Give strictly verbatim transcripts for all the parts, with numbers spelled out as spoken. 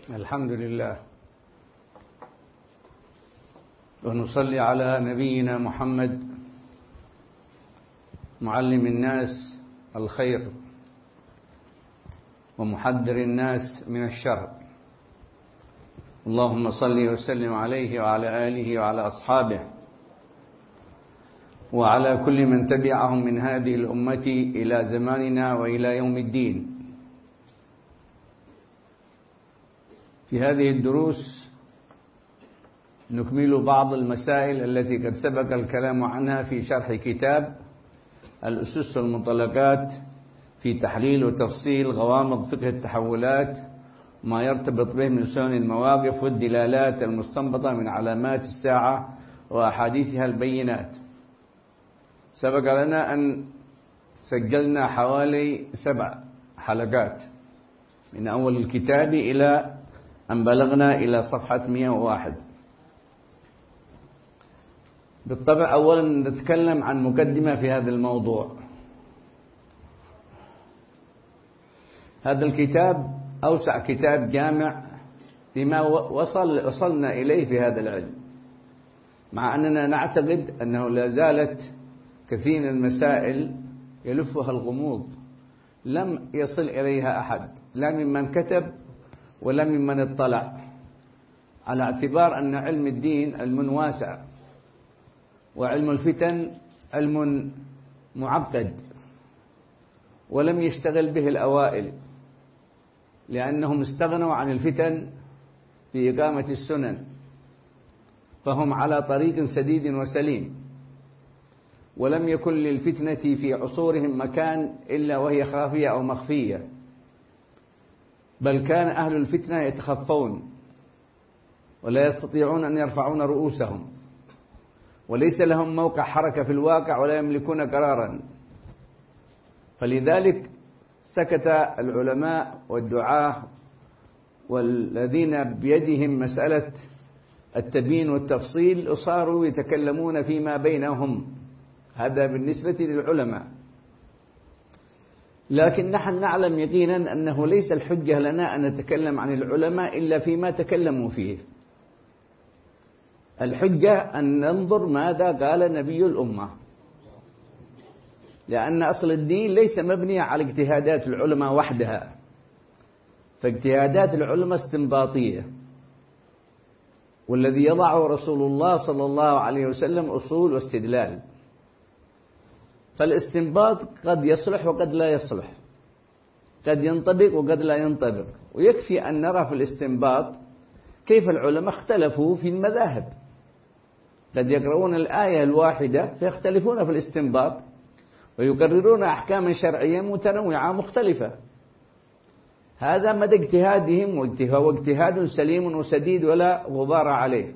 الحمد لله، ونصلي على نبينا محمد معلم الناس الخير ومحذر الناس من الشر. اللهم صل وسلم عليه وعلى آله وعلى أصحابه وعلى كل من تبعهم من هذه الأمة إلى زماننا وإلى يوم الدين. في هذه الدروس نكمل بعض المسائل التي قد سبق الكلام عنها في شرح كتاب الأسس والمطلقات في تحليل وتفصيل غوامض فقه التحولات ما يرتبط به من سنن المواقف والدلالات المستنبطة من علامات الساعة وأحاديثها البينات. سبق لنا أن سجلنا حوالي سبع حلقات من أول الكتاب إلى أن بلغنا إلى صفحة مئة وواحد. بالطبع أولا نتكلم عن مقدمة في هذا الموضوع. هذا الكتاب أوسع كتاب جامع لما وصل وصلنا إليه في هذا العلم، مع أننا نعتقد أنه لا زالت كثير من المسائل يلفها الغموض لم يصل إليها أحد، لا ممن كتب ولا ممن اطلع، على اعتبار أن علم الدين علم واسع وعلم الفتن علم معقد ولم يشتغل به الأوائل، لأنهم استغنوا عن الفتن في إقامة السنن، فهم على طريق سديد وسليم، ولم يكن للفتنة في عصورهم مكان إلا وهي خافية أو مخفية، بل كان أهل الفتنة يتخفون ولا يستطيعون أن يرفعون رؤوسهم، وليس لهم موقع حركة في الواقع ولا يملكون قرارا. فلذلك سكت العلماء والدعاة والذين بيدهم مسألة التبيين والتفصيل وصاروا يتكلمون فيما بينهم. هذا بالنسبة للعلماء، لكن نحن نعلم يقينا أنه ليس الحجة لنا أن نتكلم عن العلماء إلا فيما تكلموا فيه. الحجة أن ننظر ماذا قال نبي الأمة، لأن أصل الدين ليس مبني على اجتهادات العلماء وحدها، فاجتهادات العلماء استنباطية، والذي يضعه رسول الله صلى الله عليه وسلم أصول واستدلال. فالاستنباط قد يصلح وقد لا يصلح، قد ينطبق وقد لا ينطبق، ويكفي أن نرى في الاستنباط كيف العلماء اختلفوا في المذاهب. قد يقرؤون الآية الواحدة فيختلفون في الاستنباط ويقررون أحكاما شرعية متنوعة مختلفة. هذا مدى اجتهادهم، واجتهاد سليم وسديد ولا غبار عليه.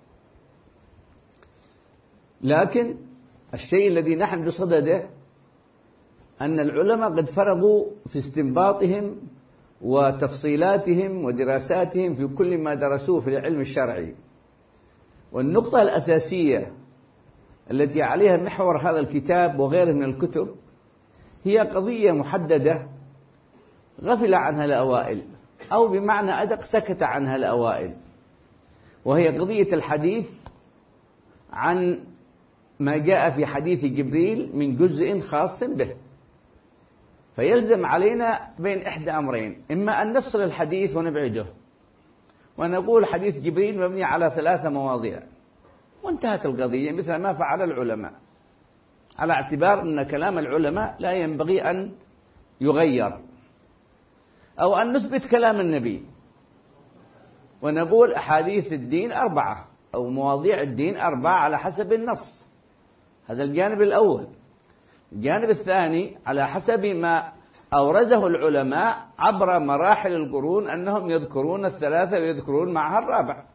لكن الشيء الذي نحن بصدده أن العلماء قد فرغوا في استنباطهم وتفصيلاتهم ودراساتهم في كل ما درسوه في العلم الشرعي. والنقطة الأساسية التي عليها محور هذا الكتاب وغيره من الكتب هي قضية محددة غفل عنها الأوائل، أو بمعنى أدق سكت عنها الأوائل، وهي قضية الحديث عن ما جاء في حديث جبريل من جزء خاص به. فيلزم علينا بين إحدى أمرين: إما أن نفصل الحديث ونبعده ونقول حديث جبريل مبني على ثلاثة مواضيع وانتهت القضية، مثل ما فعل العلماء، على اعتبار أن كلام العلماء لا ينبغي أن يغير، أو أن نثبت كلام النبي ونقول أحاديث الدين أربعة أو مواضيع الدين أربعة على حسب النص. هذا الجانب الأول. الجانب الثاني على حسب ما أورده العلماء عبر مراحل القرون أنهم يذكرون الثلاثة ويذكرون معها الرابع،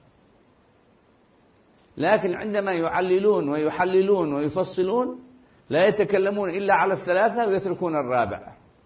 لكن عندما يعللون ويحللون ويفصلون لا يتكلمون إلا على الثلاثة ويتركون الرابع.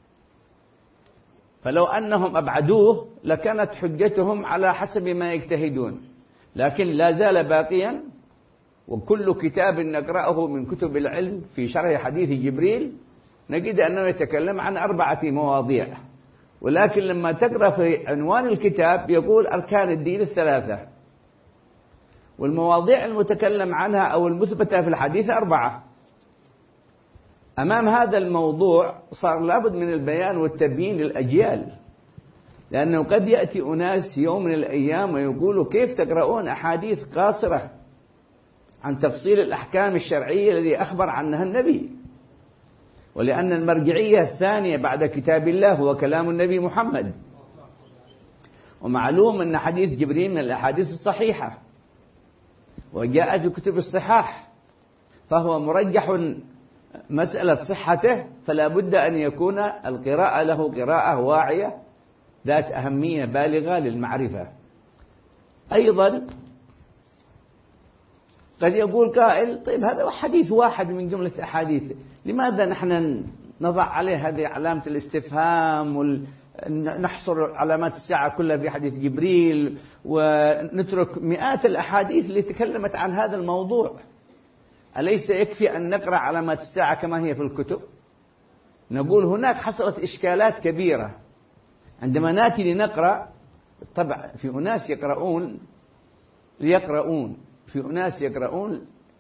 فلو أنهم أبعدوه لكانت حجتهم على حسب ما يجتهدون، لكن لا زال باقيا. وكل كتاب نقرأه من كتب العلم في شرح حديث جبريل نجد أنه يتكلم عن أربعة مواضيع، ولكن لما تقرأ في عنوان الكتاب يقول أركان الدين الثلاثة، والمواضيع المتكلم عنها أو المثبتة في الحديث أربعة. أمام هذا الموضوع صار لابد من البيان والتبيين للأجيال، لأنه قد يأتي أناس يوم من الأيام ويقولوا كيف تقرؤون أحاديث قاصرة عن تفصيل الأحكام الشرعية الذي أخبر عنها النبي، ولأن المرجعية الثانية بعد كتاب الله هو كلام النبي محمد، ومعلوم أن حديث جبريل من الأحاديث الصحيحة وجاء في كتب الصحاح، فهو مرجح مسألة صحته، فلا بد أن يكون القراءة له قراءة واعية ذات أهمية بالغة للمعرفة. أيضا قد يقول قائل طيب هذا حديث واحد من جملة أحاديث، لماذا نحن نضع عليه هذه علامة الاستفهام ونحصر علامات الساعة كلها في حديث جبريل ونترك مئات الأحاديث اللي تكلمت عن هذا الموضوع؟ أليس يكفي أن نقرأ علامات الساعة كما هي في الكتب؟ نقول هناك حصلت إشكالات كبيرة عندما نأتي لنقرأ. طبعا في أناس يقرؤون ليقرؤون في أناس يقرؤون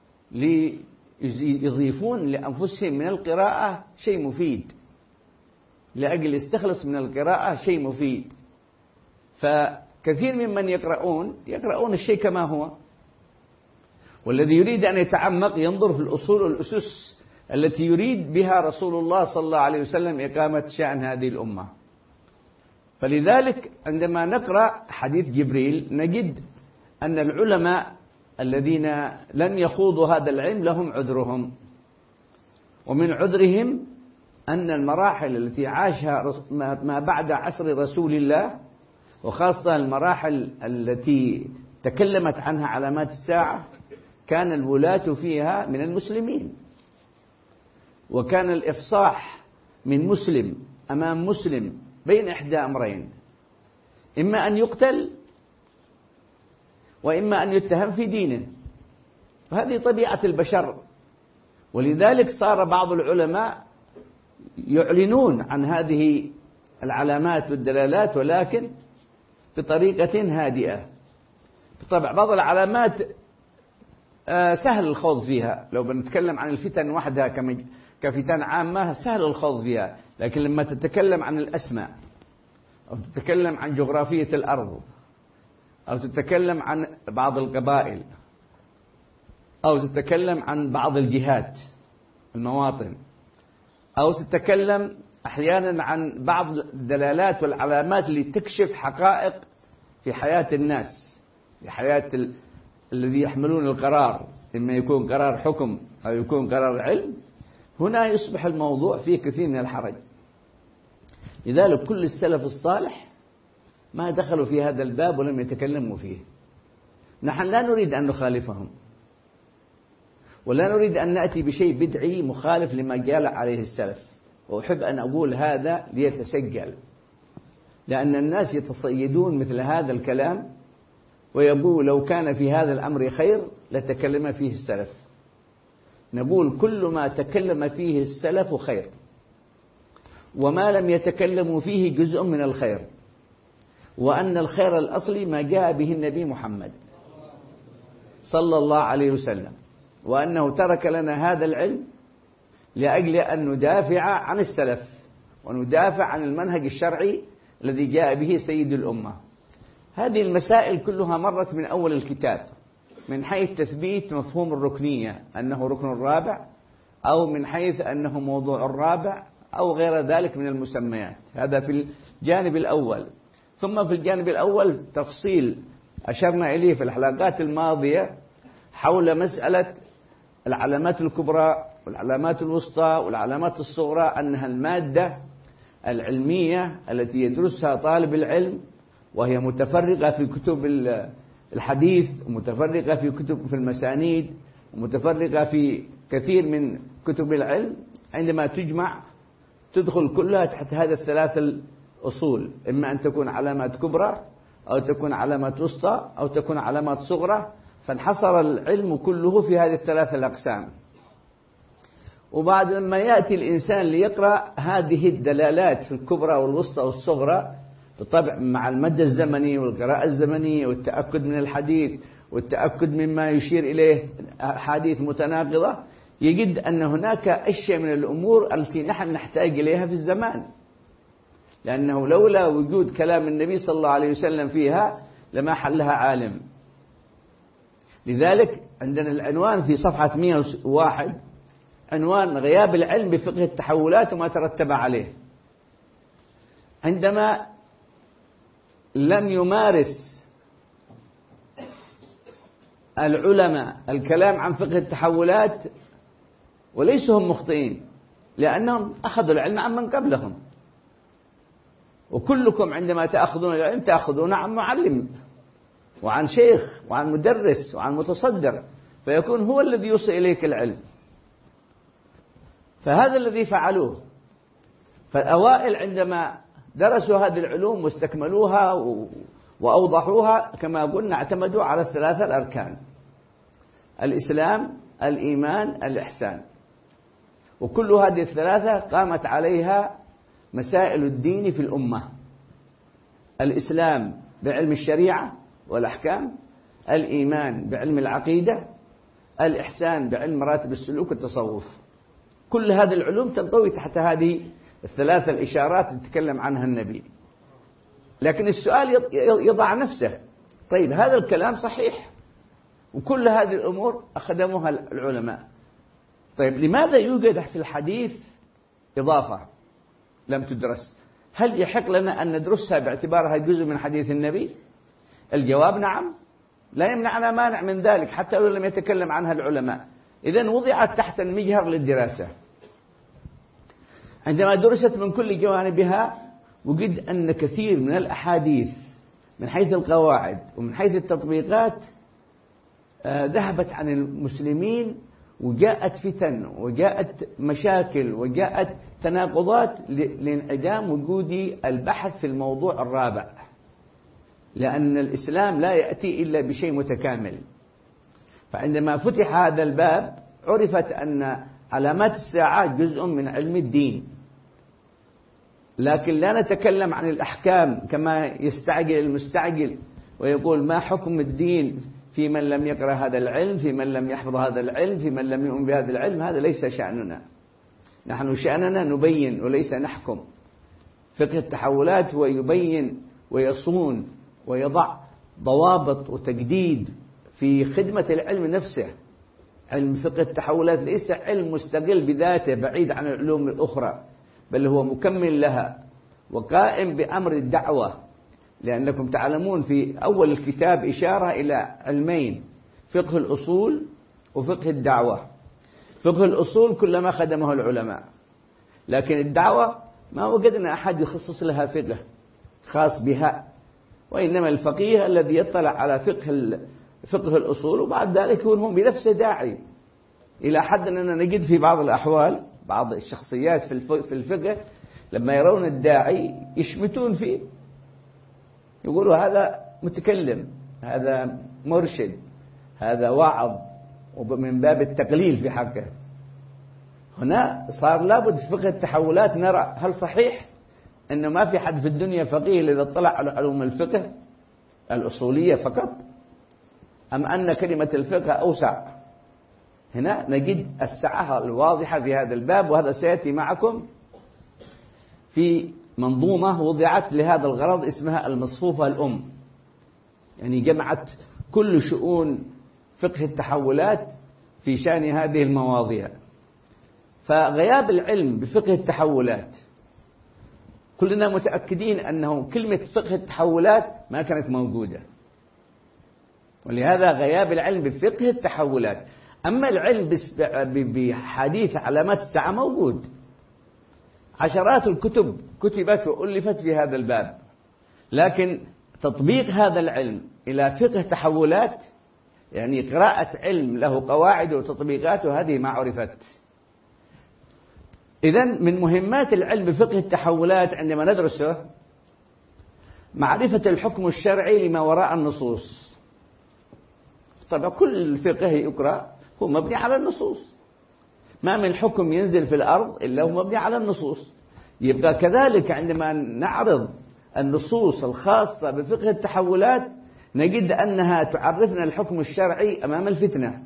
ليضيفون لأنفسهم من القراءة شيء مفيد، لأجل يستخلص من القراءة شيء مفيد. فكثير ممن يقرؤون يقرؤون الشيء كما هو، والذي يريد أن يتعمق ينظر في الأصول والأسس التي يريد بها رسول الله صلى الله عليه وسلم إقامة شأن هذه الأمة. فلذلك عندما نقرأ حديث جبريل نجد أن العلماء الذين لن يخوضوا هذا العلم لهم عذرهم، ومن عذرهم أن المراحل التي عاشها ما بعد عصر رسول الله، وخاصة المراحل التي تكلمت عنها علامات الساعة، كان الولاة فيها من المسلمين، وكان الإفصاح من مسلم أمام مسلم بين إحدى أمرين، إما أن يقتل وإما أن يتهم في دينه، وهذه طبيعة البشر. ولذلك صار بعض العلماء يعلنون عن هذه العلامات والدلالات ولكن بطريقة هادئة. طبعا بعض العلامات سهل الخوض فيها، لو بنتكلم عن الفتن وحدها كفتن عامة سهل الخوض فيها، لكن لما تتكلم عن الأسماء أو تتكلم عن جغرافية الأرض أو تتكلم عن بعض القبائل أو تتكلم عن بعض الجهات المواطن أو تتكلم أحيانا عن بعض الدلالات والعلامات اللي تكشف حقائق في حياة الناس، في حياة ال... الذي يحملون القرار، إما يكون قرار حكم أو يكون قرار علم، هنا يصبح الموضوع فيه كثير من الحرج. لذلك كل السلف الصالح ما دخلوا في هذا الباب ولم يتكلموا فيه. نحن لا نريد أن نخالفهم ولا نريد أن نأتي بشيء بدعي مخالف لما جال عليه السلف، وأحب أن أقول هذا ليتسجل، لأن الناس يتصيدون مثل هذا الكلام ويقول لو كان في هذا الأمر خير لتكلم فيه السلف. نقول كل ما تكلم فيه السلف خير، وما لم يتكلموا فيه جزء من الخير، وأن الخير الأصلي ما جاء به النبي محمد صلى الله عليه وسلم، وأنه ترك لنا هذا العلم لأجل أن ندافع عن السلف وندافع عن المنهج الشرعي الذي جاء به سيد الأمة. هذه المسائل كلها مرت من أول الكتاب، من حيث تثبيت مفهوم الركنية أنه ركن رابع، أو من حيث أنه موضوع رابع، أو غير ذلك من المسميات. هذا في الجانب الأول. ثم في الجانب الأول تفصيل أشرنا إليه في الحلقات الماضية حول مسألة العلامات الكبرى والعلامات الوسطى والعلامات الصغرى، أنها المادة العلمية التي يدرسها طالب العلم، وهي متفرقة في كتب الحديث ومتفرقة في كتب في المسانيد ومتفرقة في كثير من كتب العلم. عندما تجمع تدخل كلها تحت هذا الثلاث الأصول، إما أن تكون علامات كبرى أو تكون علامات وسطى أو تكون علامات صغرى، فانحصر العلم كله في هذه الثلاث الأقسام. وبعد ما يأتي الإنسان ليقرأ هذه الدلالات في الكبرى والوسطى والصغرى بالطبع مع المد الزمني والقراءة الزمنية والتأكد من الحديث والتأكد مما يشير إليه أحاديث متناقضة، يجد أن هناك أشياء من الأمور التي نحن نحتاج إليها في الزمان، لأنه لولا وجود كلام النبي صلى الله عليه وسلم فيها لما حلها عالم. لذلك عندنا العنوان في صفحة مئة وواحد عنوان غياب العلم بفقه التحولات وما ترتب عليه. عندما لم يمارس العلماء الكلام عن فقه التحولات، وليسوا هم مخطئين لأنهم أخذوا العلم عن من قبلهم، وكلكم عندما تأخذون العلم تأخذون عن معلم وعن شيخ وعن مدرس وعن متصدر، فيكون هو الذي يوصل إليك العلم. فهذا الذي فعلوه. فالأوائل عندما درسوا هذه العلوم واستكملوها وأوضحوها كما قلنا اعتمدوا على الثلاثة الأركان: الإسلام، الإيمان، الإحسان. وكل هذه الثلاثة قامت عليها مسائل الدين في الأمة: الإسلام بعلم الشريعة والأحكام، الإيمان بعلم العقيدة، الإحسان بعلم مراتب السلوك والتصوف. كل هذه العلوم تنطوي تحت هذه الثلاثة الإشارات اللي تكلم عنها النبي. لكن السؤال يضع نفسه: طيب هذا الكلام صحيح وكل هذه الأمور أخدموها العلماء، طيب لماذا يوجد في الحديث إضافة لم تدرس؟ هل يحق لنا أن ندرسها باعتبارها جزء من حديث النبي؟ الجواب نعم، لا يمنعنا مانع من ذلك حتى لو لم يتكلم عنها العلماء. إذن وضعت تحت المجهر للدراسة. عندما درست من كل جوانبها وجد أن كثير من الأحاديث من حيث القواعد ومن حيث التطبيقات ذهبت عن المسلمين، وجاءت فتن وجاءت مشاكل وجاءت تناقضات لانعدام وجود البحث في الموضوع الرابع، لأن الإسلام لا يأتي إلا بشيء متكامل. فعندما فتح هذا الباب عرفت أن علامات الساعة جزء من علم الدين، لكن لا نتكلم عن الأحكام كما يستعجل المستعجل ويقول ما حكم الدين في من لم يقرأ هذا العلم، في من لم يحفظ هذا العلم، في من لم يؤمن بهذا العلم. هذا ليس شأننا، نحن شأننا نبين وليس نحكم. فقه التحولات هو يبين ويصون ويضع ضوابط وتجديد في خدمة العلم نفسه. علم فقه التحولات ليس علم مستقل بذاته بعيد عن العلوم الأخرى، بل هو مكمل لها وقائم بأمر الدعوة. لأنكم تعلمون في أول الكتاب إشارة إلى علمين: فقه الأصول وفقه الدعوة. فقه الأصول كلما خدمه العلماء، لكن الدعوة ما وجدنا أحد يخصص لها فقه خاص بها، وإنما الفقيه الذي يطلع على فقه فقه الأصول وبعد ذلك يكون هم بنفسه داعي، إلى حد أننا نجد في بعض الأحوال بعض الشخصيات في الفقه لما يرون الداعي يشمتون فيه، يقولوا هذا متكلم، هذا مرشد، هذا واعظ، ومن باب التقليل في حقه. هنا صار لابد في فقه التحولات نرى هل صحيح أنه ما في حد في الدنيا فقيه إذا اطلع على علوم الفقه الأصولية فقط، أم أن كلمة الفقه أوسع؟ هنا نجد السعة الواضحة في هذا الباب، وهذا سيأتي معكم في منظومة وضعت لهذا الغرض اسمها المصفوفة الأم، يعني جمعت كل شؤون فقه التحولات في شأن هذه المواضيع. فغياب العلم بفقه التحولات كلنا متأكدين أنه كلمة فقه التحولات ما كانت موجودة، ولهذا غياب العلم بفقه التحولات. أما العلم بحديث علامات الساعة موجود، عشرات الكتب كتبت وألفت في هذا الباب، لكن تطبيق هذا العلم إلى فقه تحولات يعني قراءة علم له قواعد وتطبيقات، وهذه ما عرفت. إذن من مهمات العلم بفقه التحولات عندما ندرسه معرفة الحكم الشرعي لما وراء النصوص. طبعا كل فقه يقرأ هو مبني على النصوص، ما من حكم ينزل في الأرض إلا هو مبني على النصوص. يبقى كذلك عندما نعرض النصوص الخاصة بفقه التحولات نجد أنها تعرفنا الحكم الشرعي أمام الفتنة،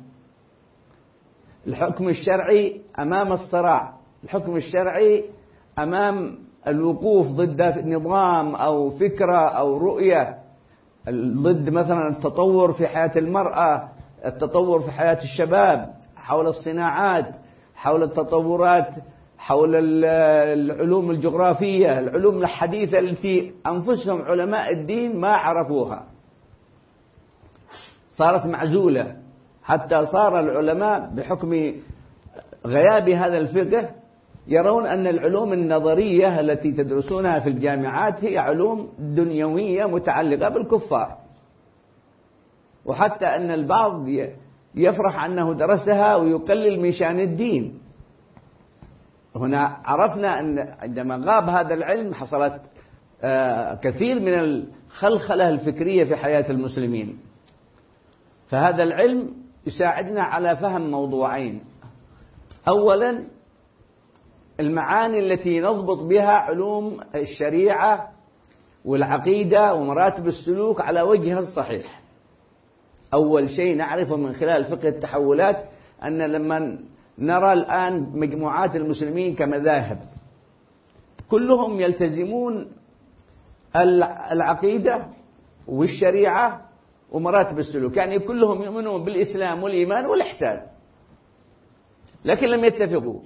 الحكم الشرعي أمام الصراع، الحكم الشرعي أمام الوقوف ضد نظام أو فكرة أو رؤية، ضد مثلا التطور في حياة المرأة، التطور في حياة الشباب، حول الصناعات، حول التطورات، حول العلوم الجغرافية، العلوم الحديثة التي أنفسهم علماء الدين ما عرفوها، صارت معزولة، حتى صار العلماء بحكم غياب هذا الفقه يرون أن العلوم النظرية التي تدرسونها في الجامعات هي علوم دنيوية متعلقة بالكفار، وحتى أن البعض يفرح أنه درسها ويقلل من شأن الدين. هنا عرفنا أن عندما غاب هذا العلم حصلت كثير من الخلخلة الفكرية في حياة المسلمين. فهذا العلم يساعدنا على فهم موضوعين: أولا المعاني التي نضبط بها علوم الشريعة والعقيدة ومراتب السلوك على وجهها الصحيح. أول شيء نعرفه من خلال فقه التحولات أن لما نرى الآن مجموعات المسلمين كمذاهب كلهم يلتزمون العقيدة والشريعة ومراتب السلوك، يعني كلهم يؤمنون بالإسلام والإيمان والإحسان، لكن لم يتفقوا،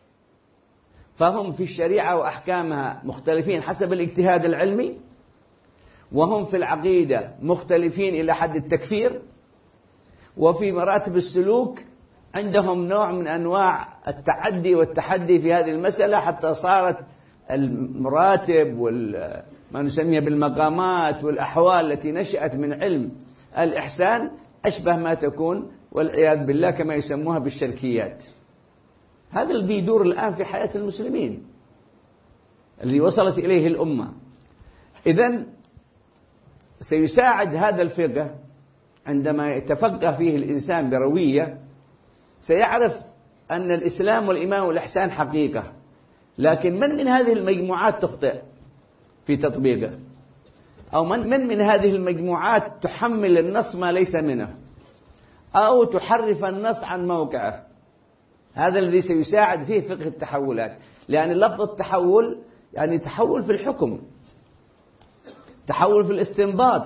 فهم في الشريعة وأحكامها مختلفين حسب الاجتهاد العلمي، وهم في العقيدة مختلفين إلى حد التكفير، وفي مراتب السلوك عندهم نوع من أنواع التعدي والتحدي في هذه المسألة، حتى صارت المراتب وما نسميها بالمقامات والأحوال التي نشأت من علم الإحسان أشبه ما تكون والعياذ بالله كما يسموها بالشركيات. هذا الذي يدور الآن في حياة المسلمين الذي وصلت إليه الأمة. إذن سيساعد هذا الفقه عندما يتفقه فيه الإنسان بروية سيعرف أن الإسلام والإيمان والإحسان حقيقة، لكن من من هذه المجموعات تخطئ في تطبيقه، أو من من من هذه المجموعات تحمل النص ما ليس منه، أو تحرف النص عن موقعه. هذا الذي سيساعد فيه فقه التحولات، لأن لفظ التحول يعني تحول في الحكم، تحول في الاستنباط،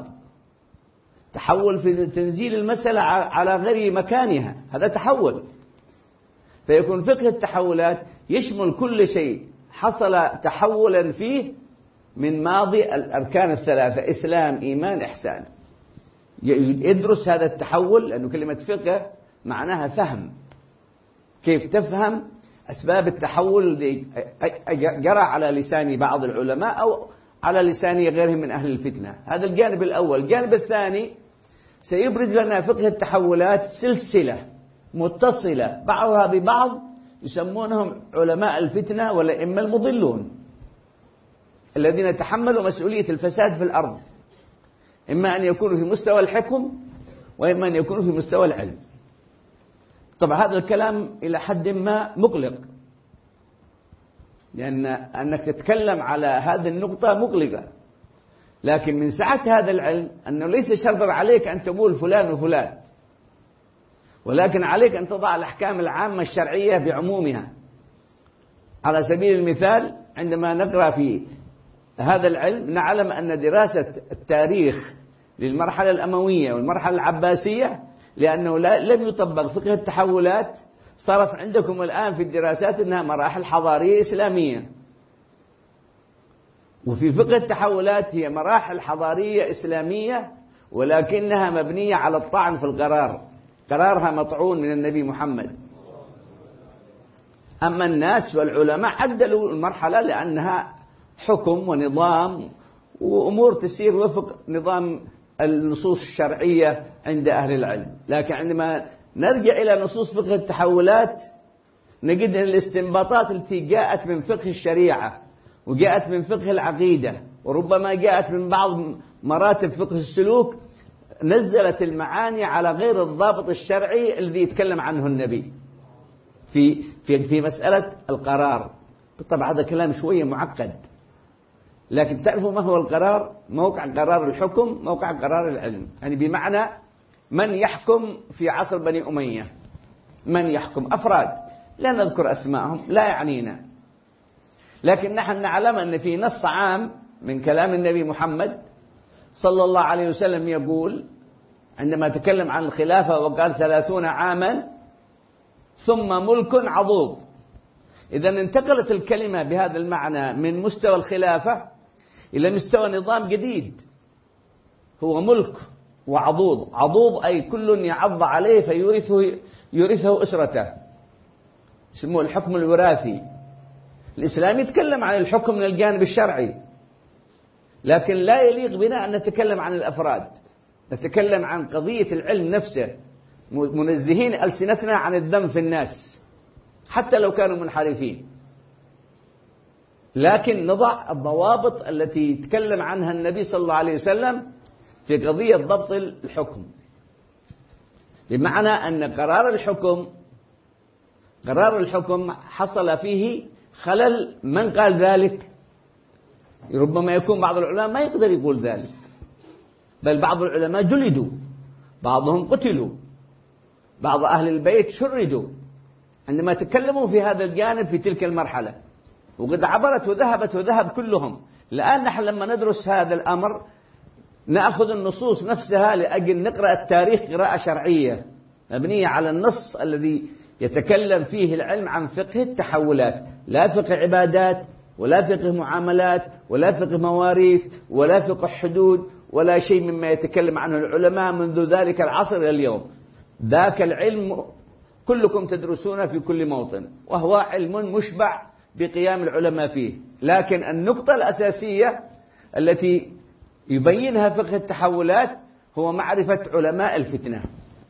تحول في تنزيل المسألة على غير مكانها، هذا تحول. فيكون فقه التحولات يشمل كل شيء حصل تحولا فيه من ماضي الأركان الثلاثة: إسلام، إيمان، إحسان. يدرس هذا التحول، لأنه كلمة فقه معناها فهم، كيف تفهم أسباب التحول الذي جرى على لسان بعض العلماء أو على لسان غيرهم من أهل الفتنة. هذا الجانب الأول. الجانب الثاني سيبرز لنا فقه التحولات سلسلة متصلة بعضها ببعض يسمونهم علماء الفتنة والأئمة المضلون الذين تحملوا مسؤولية الفساد في الأرض، إما أن يكونوا في مستوى الحكم وإما أن يكونوا في مستوى العلم. طبعا هذا الكلام إلى حد ما مقلق، لأن أنك تتكلم على هذه النقطة مقلقة، لكن من سعة هذا العلم أنه ليس شرطا عليك أن تقول فلان وفلان، ولكن عليك أن تضع الأحكام العامة الشرعية بعمومها. على سبيل المثال عندما نقرأ في هذا العلم نعلم أن دراسة التاريخ للمرحلة الأموية والمرحلة العباسية، لأنه لم يطبق فقه التحولات، صارت عندكم الآن في الدراسات أنها مراحل حضارية إسلامية، وفي فقه التحولات هي مراحل حضارية إسلامية ولكنها مبنية على الطعن في القرار، قرارها مطعون من النبي محمد. أما الناس والعلماء عدلوا المرحلة لأنها حكم ونظام وأمور تسير وفق نظام النصوص الشرعية عند أهل العلم. لكن عندما نرجع إلى نصوص فقه التحولات نجد أن الاستنباطات التي جاءت من فقه الشريعة وجاءت من فقه العقيدة وربما جاءت من بعض مراتب فقه السلوك نزلت المعاني على غير الضابط الشرعي الذي يتكلم عنه النبي. في في في مسألة القرار. طبعا هذا كلام شوية معقد، لكن تعرفوا ما هو القرار؟ موقع قرار الحكم، موقع قرار العلم. يعني بمعنى من يحكم في عصر بني أمية، من يحكم أفراد لا نذكر أسماءهم، لا يعنينا، لكن نحن نعلم أن في نص عام من كلام النبي محمد صلى الله عليه وسلم يقول عندما تكلم عن الخلافة وقال ثلاثون عاما ثم ملك عضوض. إذا انتقلت الكلمة بهذا المعنى من مستوى الخلافة إلى مستوى نظام جديد هو ملك وعضوض. عضوض أي كل يعض عليه فيورثه يورثه أسرته، يسموه الحكم الوراثي. الإسلام يتكلم عن الحكم من الجانب الشرعي، لكن لا يليق بنا أن نتكلم عن الأفراد، نتكلم عن قضية العلم نفسه، منزهين ألسنتنا عن الذم في الناس حتى لو كانوا منحرفين، لكن نضع الضوابط التي يتكلم عنها النبي صلى الله عليه وسلم في قضية ضبط الحكم. بمعنى أن قرار الحكم قرار الحكم حصل فيه خلل. من قال ذلك؟ ربما يكون بعض العلماء ما يقدر يقول ذلك، بل بعض العلماء جلدوا، بعضهم قتلوا، بعض أهل البيت شردوا عندما تكلموا في هذا الجانب في تلك المرحلة، وقد عبرت وذهبت وذهب كلهم. الآن نحن لما ندرس هذا الأمر نأخذ النصوص نفسها لأجل نقرأ التاريخ قراءة شرعية مبنية على النص الذي يتكلم فيه العلم عن فقه التحولات، لا فقه عبادات ولا فقه معاملات ولا فقه مواريث ولا فقه حدود ولا شيء مما يتكلم عنه العلماء منذ ذلك العصر إلى اليوم. ذاك العلم كلكم تدرسونه في كل موطن، وهو علم مشبع بقيام العلماء فيه، لكن النقطة الأساسية التي يبينها فقه التحولات هو معرفة علماء الفتنة.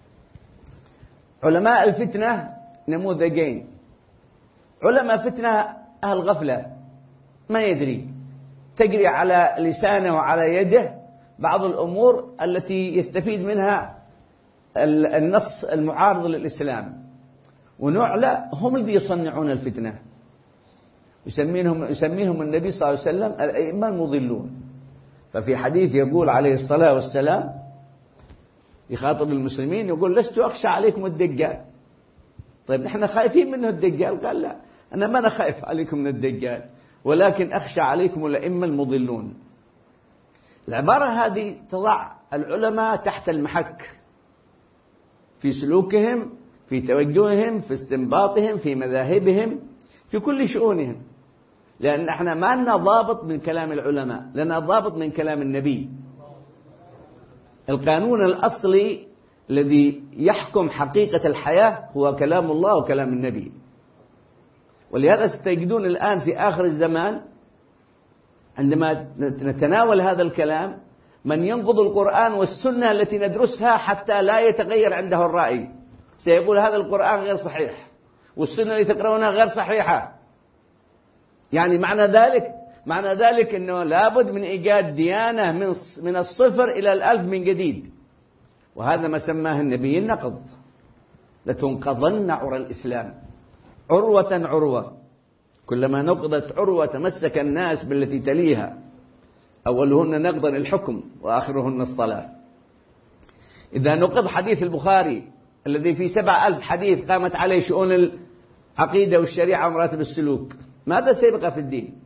علماء الفتنة نموذجين: علماء فتنة أهل غفلة ما يدري، تجري على لسانه وعلى يده بعض الأمور التي يستفيد منها النص المعارض للإسلام، ونوع لا هم اللي يصنعون الفتنة، يسميهم يسميهم النبي صلى الله عليه وسلم الأئمة المضلون. ففي حديث يقول عليه الصلاة والسلام يخاطب المسلمين يقول: لست أخشى عليكم الدجال. طيب نحن خايفين منه الدجال؟ قال: لا، أنا ما أنا خايف عليكم من الدجال، ولكن أخشى عليكم الأئمة المضلون. العبارة هذه تضع العلماء تحت المحك في سلوكهم، في توجههم، في استنباطهم، في مذاهبهم، في كل شؤونهم، لأن احنا ما لنا ضابط من كلام العلماء، لنا ضابط من كلام النبي. القانون الأصلي الذي يحكم حقيقة الحياة هو كلام الله وكلام النبي. ولهذا ستجدون الآن في آخر الزمان عندما نتناول هذا الكلام من ينقض القرآن والسنة التي ندرسها حتى لا يتغير عنده الرأي، سيقول هذا القرآن غير صحيح والسنة اللي تقرؤونها غير صحيحة. يعني معنى ذلك معنى ذلك أنه لابد من إيجاد ديانة من من الصفر إلى الألف من جديد، وهذا ما سماه النبي النقض. لتنقضن عرى الإسلام عروة عروة، كلما نقضت عروة تمسك الناس بالتي تليها، أولهن نقضا الحكم وآخرهن الصلاة. إذا نقض حديث البخاري الذي فيه سبع ألف حديث قامت عليه شؤون العقيدة والشريعة ومراتب السلوك، ماذا سيبقى في الدين؟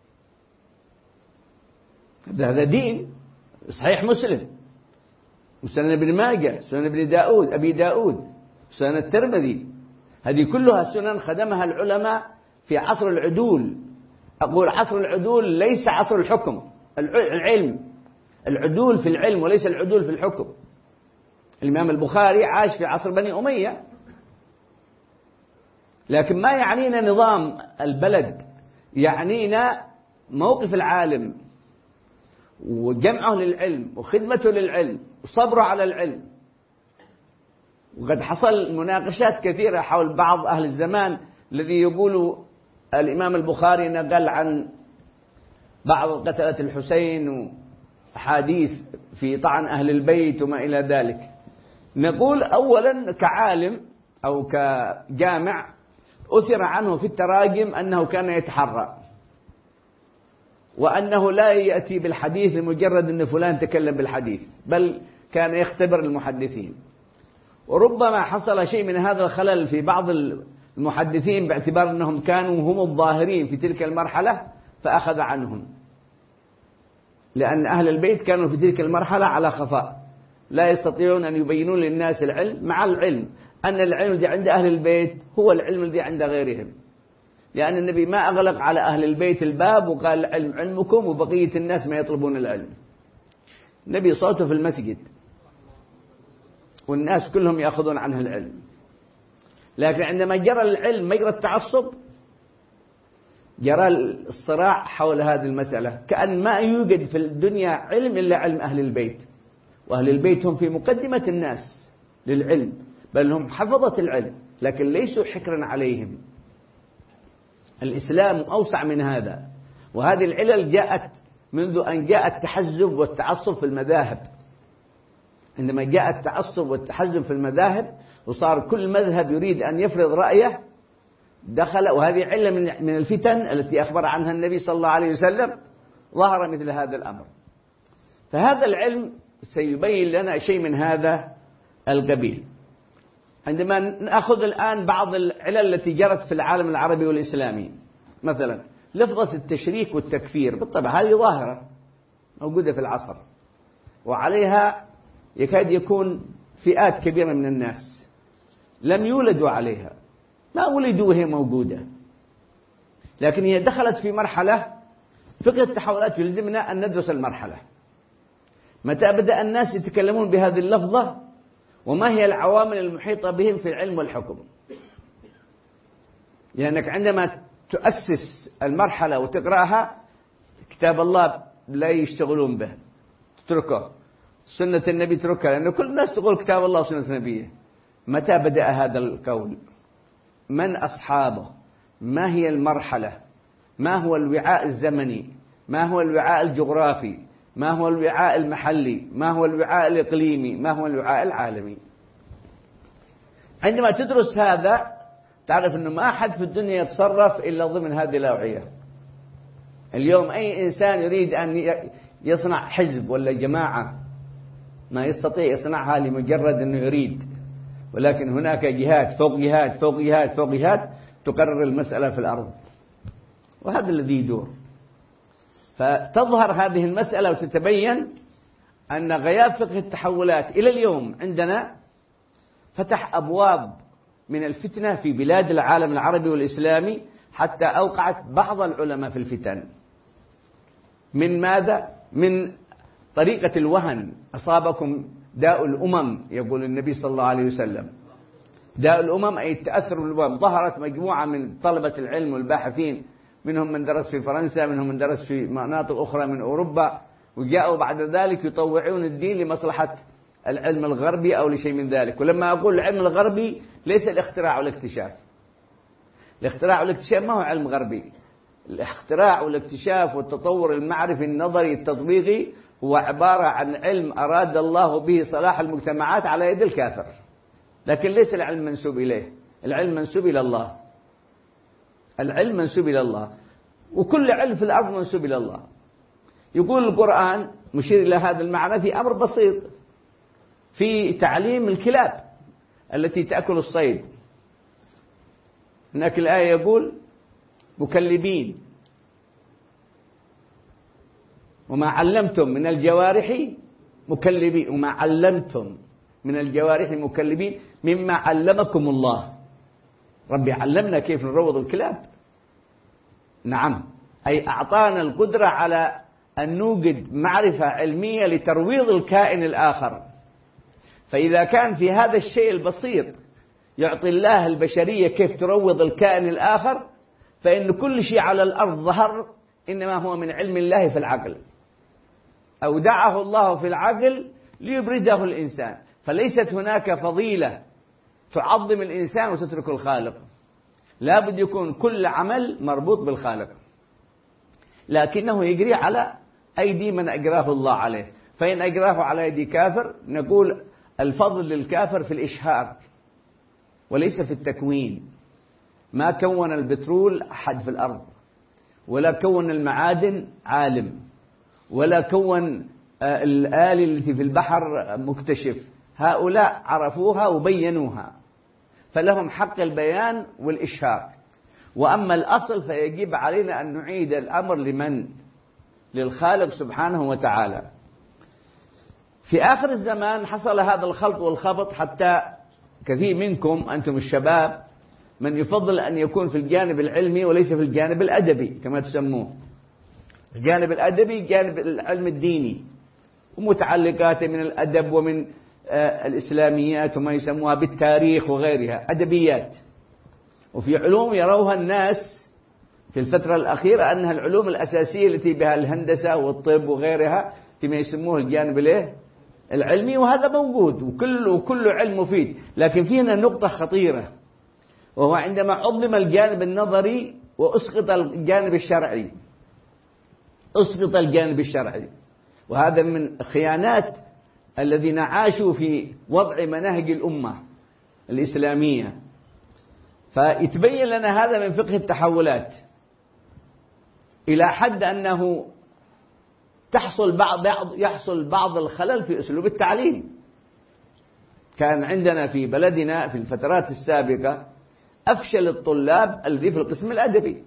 هذا دين. صحيح مسلم، سنن ابن ماجه، سنن ابن داود، أبي داود، سنن الترمذي، هذه كلها سنن خدمها العلماء في عصر العدول. أقول عصر العدول ليس عصر الحكم، العلم، العدول في العلم وليس العدول في الحكم. الإمام البخاري عاش في عصر بني أمية، لكن ما يعنينا نظام البلد، يعنينا موقف العالم وجمعه للعلم وخدمته للعلم وصبره على العلم. وقد حصل مناقشات كثيرة حول بعض أهل الزمان الذي يقول الإمام البخاري نقل عن بعض قتلة الحسين وحديث في طعن أهل البيت وما إلى ذلك. نقول أولا كعالم أو كجامع أثر عنه في التراجم أنه كان يتحرى، وأنه لا يأتي بالحديث لمجرد أن فلان تكلم بالحديث، بل كان يختبر المحدثين. وربما حصل شيء من هذا الخلل في بعض المحدثين باعتبار أنهم كانوا هم الظاهرين في تلك المرحلة فأخذ عنهم، لأن أهل البيت كانوا في تلك المرحلة على خفاء، لا يستطيعون أن يبينون للناس العلم، مع العلم أن العلم الذي عند أهل البيت هو العلم الذي عند غيرهم، لأن النبي ما أغلق على أهل البيت الباب وقال العلم علمكم وبقية الناس ما يطلبون العلم. النبي صوته في المسجد والناس كلهم يأخذون عنه العلم، لكن عندما جرى العلم مجرى التعصب جرى الصراع حول هذه المسألة، كأن ما يوجد في الدنيا علم إلا علم أهل البيت، وأهل البيت هم في مقدمة الناس للعلم، بل هم حفظة العلم لكن ليسوا حكرا عليهم. الإسلام أوسع من هذا، وهذه العلل جاءت منذ أن جاء التحزب والتعصب في المذاهب. عندما جاء التعصب والتحزب في المذاهب وصار كل مذهب يريد أن يفرض رأيه دخل، وهذه علة من الفتن التي أخبر عنها النبي صلى الله عليه وسلم، ظهر مثل هذا الأمر. فهذا العلم سيبين لنا شيء من هذا القبيل. عندما نأخذ الآن بعض العلل التي جرت في العالم العربي والإسلامي، مثلا لفظة التشريك والتكفير، بالطبع هذه ظاهرة موجودة في العصر، وعليها يكاد يكون فئات كبيرة من الناس لم يولدوا عليها، ما ولدوا وهي موجودة، لكن هي دخلت في مرحلة فقه التحولات يلزمنا أن ندرس المرحلة. متى بدأ الناس يتكلمون بهذه اللفظة وما هي العوامل المحيطة بهم في العلم والحكم؟ لأنك عندما تؤسس المرحلة وتقرأها كتاب الله لا يشتغلون به، تتركه، سنة النبي تتركها، لأن كل الناس تقول كتاب الله وسنة نبيه. متى بدأ هذا القول؟ من أصحابه؟ ما هي المرحلة؟ ما هو الوعاء الزمني؟ ما هو الوعاء الجغرافي؟ ما هو الوعاء المحلي؟ ما هو الوعاء الإقليمي؟ ما هو الوعاء العالمي؟ عندما تدرس هذا تعرف أنه ما أحد في الدنيا يتصرف إلا ضمن هذه الأوعية. اليوم أي إنسان يريد أن يصنع حزب ولا جماعة ما يستطيع يصنعها لمجرد أنه يريد، ولكن هناك جهات فوق جهات فوق جهات فوق جهات تقرر المسألة في الأرض، وهذا الذي يدور. فتظهر هذه المسألة وتتبين أن غياب فقه التحولات إلى اليوم عندنا فتح أبواب من الفتنة في بلاد العالم العربي والإسلامي، حتى أوقعت بعض العلماء في الفتن. من ماذا؟ من طريقة الوهن. أصابكم داء الأمم يقول النبي صلى الله عليه وسلم، داء الأمم أي التأثر بالأمم. ظهرت مجموعة من طلبة العلم والباحثين، منهم من درس في فرنسا، منهم من درس في مناطق أخرى من أوروبا، وجاءوا بعد ذلك يطوعون الدين لمصلحة العلم الغربي أو لشيء من ذلك. ولما أقول العلم الغربي ليس الاختراع والاكتشاف، الاختراع والاكتشاف ما هو علم غربي. الاختراع والاكتشاف والتطور المعرفي النظري التطبيقي هو عبارة عن علم أراد الله به صلاح المجتمعات على يد الكافر، لكن ليس العلم منسوب إليه، العلم منسوب إلى الله، العلم منسوب إلى الله، وكل علم في الأرض منسوب إلى الله. يقول القرآن مشير إلى هذا المعنى في أمر بسيط، في تعليم الكلاب التي تأكل الصيد. هناك الآية يقول مكلبين وما علمتم من الجوارح مكلبين، وما علمتم من الجوارح مكلبين مما علمكم الله. ربي علمنا كيف نروض الكلاب، نعم، أي أعطانا القدرة على أن نوجد معرفة علمية لترويض الكائن الآخر. فإذا كان في هذا الشيء البسيط يعطي الله البشرية كيف تروض الكائن الآخر، فإن كل شيء على الأرض ظهر إنما هو من علم الله في العقل، أودعه الله في العقل ليبرزه الإنسان. فليست هناك فضيلة تعظم الإنسان وتترك الخالق، لا بد يكون كل عمل مربوط بالخالق، لكنه يجري على أيدي من أجراه الله عليه. فإن أجراه على يد كافر نقول الفضل للكافر في الإشهار وليس في التكوين، ما كون البترول أحد في الأرض، ولا كون المعادن عالم، ولا كون الآلي التي في البحر مكتشف. هؤلاء عرفوها وبينوها، فلهم حق البيان والإشهار. وأما الأصل فيجب علينا أن نعيد الأمر لمن؟ للخالق سبحانه وتعالى. في آخر الزمان حصل هذا الخلط والخبط، حتى كثير منكم أنتم الشباب من يفضل أن يكون في الجانب العلمي وليس في الجانب الأدبي كما تسموه. الجانب الأدبي جانب العلم الديني ومتعلقاته من الأدب ومن الإسلاميات وما يسموها بالتاريخ وغيرها، أدبيات. وفي علوم يروها الناس في الفترة الأخيرة أنها العلوم الأساسية التي بها الهندسة والطب وغيرها فيما يسموه الجانب الايه العلمي، وهذا موجود وكل وكل علم مفيد. لكن في هنا نقطة خطيرة، وهو عندما عظم الجانب النظري وأسقط الجانب الشرعي. أسقط الجانب الشرعي، وهذا من خيانات الذين عاشوا في وضع مناهج الأمة الإسلامية. فيتبين لنا هذا من فقه التحولات إلى حد أنه تحصل بعض يحصل بعض الخلل في أسلوب التعليم. كان عندنا في بلدنا في الفترات السابقة أفشل الطلاب الذي في القسم الأدبي،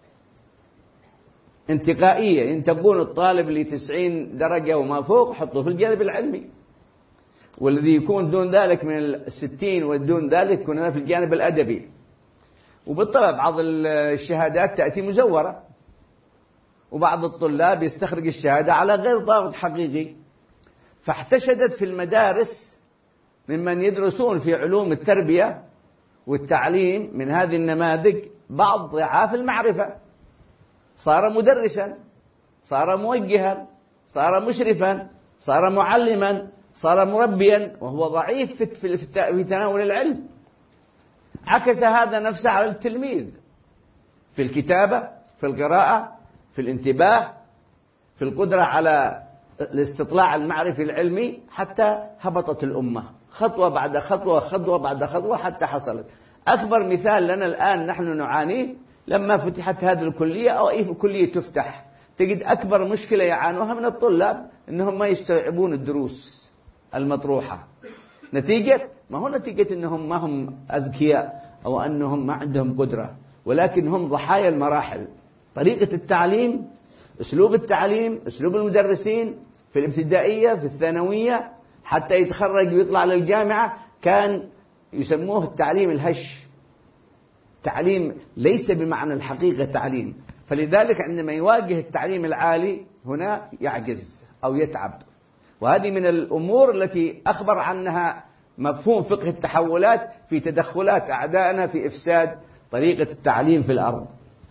انتقائية، ينتقون الطالب لتسعين درجة وما فوق حطوه في الجانب العلمي، والذي يكون دون ذلك من الستين ودون ذلك يكون في الجانب الأدبي. وبالطبع بعض الشهادات تأتي مزورة، وبعض الطلاب يستخرج الشهادة على غير ضابط حقيقي. فاحتشدت في المدارس ممن يدرسون في علوم التربية والتعليم من هذه النماذج بعض ضعاف المعرفة، صار مدرسا، صار موجها، صار مشرفا، صار معلما، صار مربيا، وهو ضعيف في تناول العلم. عكس هذا نفسه على التلميذ في الكتابة، في القراءة، في الانتباه، في القدرة على الاستطلاع المعرفي العلمي، حتى هبطت الأمة خطوة بعد خطوة خطوة بعد خطوة حتى حصلت. أكبر مثال لنا الآن نحن نعانيه لما فتحت هذه الكلية أو أي كلية تفتح، تجد أكبر مشكلة يعانوها من الطلاب أنهم ما يستوعبون الدروس المطروحة. نتيجة ما هو نتيجة أنهم ما هم أذكياء أو أنهم ما عندهم قدرة، ولكن هم ضحايا المراحل. طريقة التعليم، أسلوب التعليم، أسلوب المدرسين في الابتدائية في الثانوية حتى يتخرج ويطلع للجامعة كان يسموه التعليم الهش، تعليم ليس بمعنى الحقيقة تعليم. فلذلك عندما يواجه التعليم العالي هنا يعجز أو يتعب. وهذه من الأمور التي أخبر عنها مفهوم فقه التحولات في تدخلات أعدائنا في إفساد طريقة التعليم في الأرض.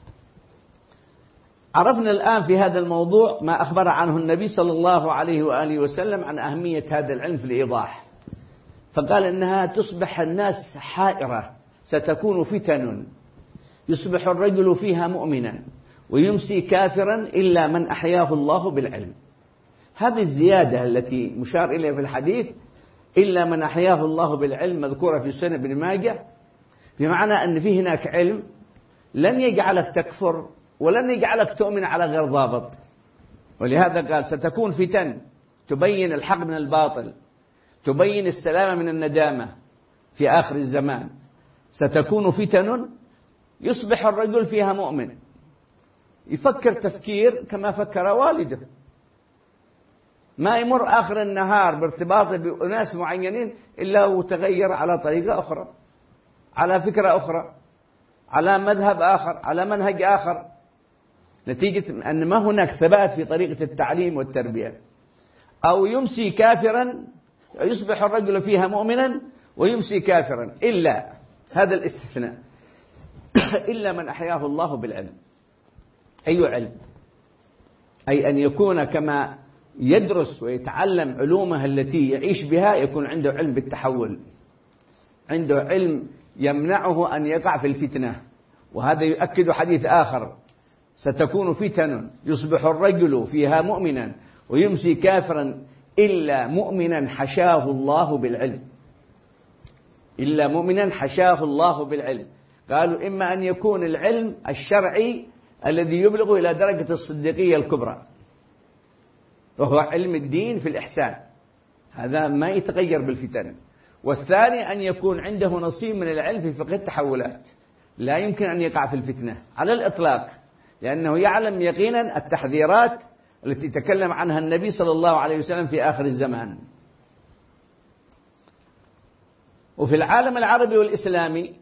عرفنا الآن في هذا الموضوع ما أخبر عنه النبي صلى الله عليه وآله وسلم عن أهمية هذا العلم في الإيضاح، فقال إنها تصبح الناس حائرة، ستكون فتن يصبح الرجل فيها مؤمنا ويمسي كافرا إلا من أحياه الله بالعلم. هذه الزيادة التي مشار إليها في الحديث إلا من أحياه الله بالعلم مذكورة في سنن ابن ماجه، بمعنى أن في هناك علم لن يجعلك تكفر ولن يجعلك تؤمن على غير ضابط. ولهذا قال ستكون فتن تبين الحق من الباطل، تبين السلامة من الندامة في آخر الزمان. ستكون فتن يصبح الرجل فيها مؤمن، يفكر تفكير كما فكر والده، ما يمر آخر النهار بارتباطه بأناس معينين إلا وتغير على طريقة أخرى، على فكرة أخرى، على مذهب آخر، على منهج آخر، نتيجة أن ما هناك ثبات في طريقة التعليم والتربية. أو يمسي كافرا، يصبح الرجل فيها مؤمنا ويمسي كافرا، إلا هذا الاستثناء إلا من أحياه الله بالعلم. أي علم؟ أي أن يكون كما يدرس ويتعلم علومه التي يعيش بها يكون عنده علم بالتحول، عنده علم يمنعه أن يقع في الفتنة. وهذا يؤكد حديث آخر: ستكون فتن يصبح الرجل فيها مؤمنا ويمسي كافرا إلا مؤمنا حشاه الله بالعلم، إلا مؤمنا حشاه الله بالعلم. قالوا إما أن يكون العلم الشرعي الذي يبلغ إلى درجة الصديقية الكبرى، وهو علم الدين في الإحسان، هذا ما يتغير بالفتن. والثاني أن يكون عنده نصيب من العلم في فقه التحولات، لا يمكن أن يقع في الفتنة على الإطلاق، لأنه يعلم يقينا التحذيرات التي تكلم عنها النبي صلى الله عليه وسلم في آخر الزمان. وفي العالم العربي والإسلامي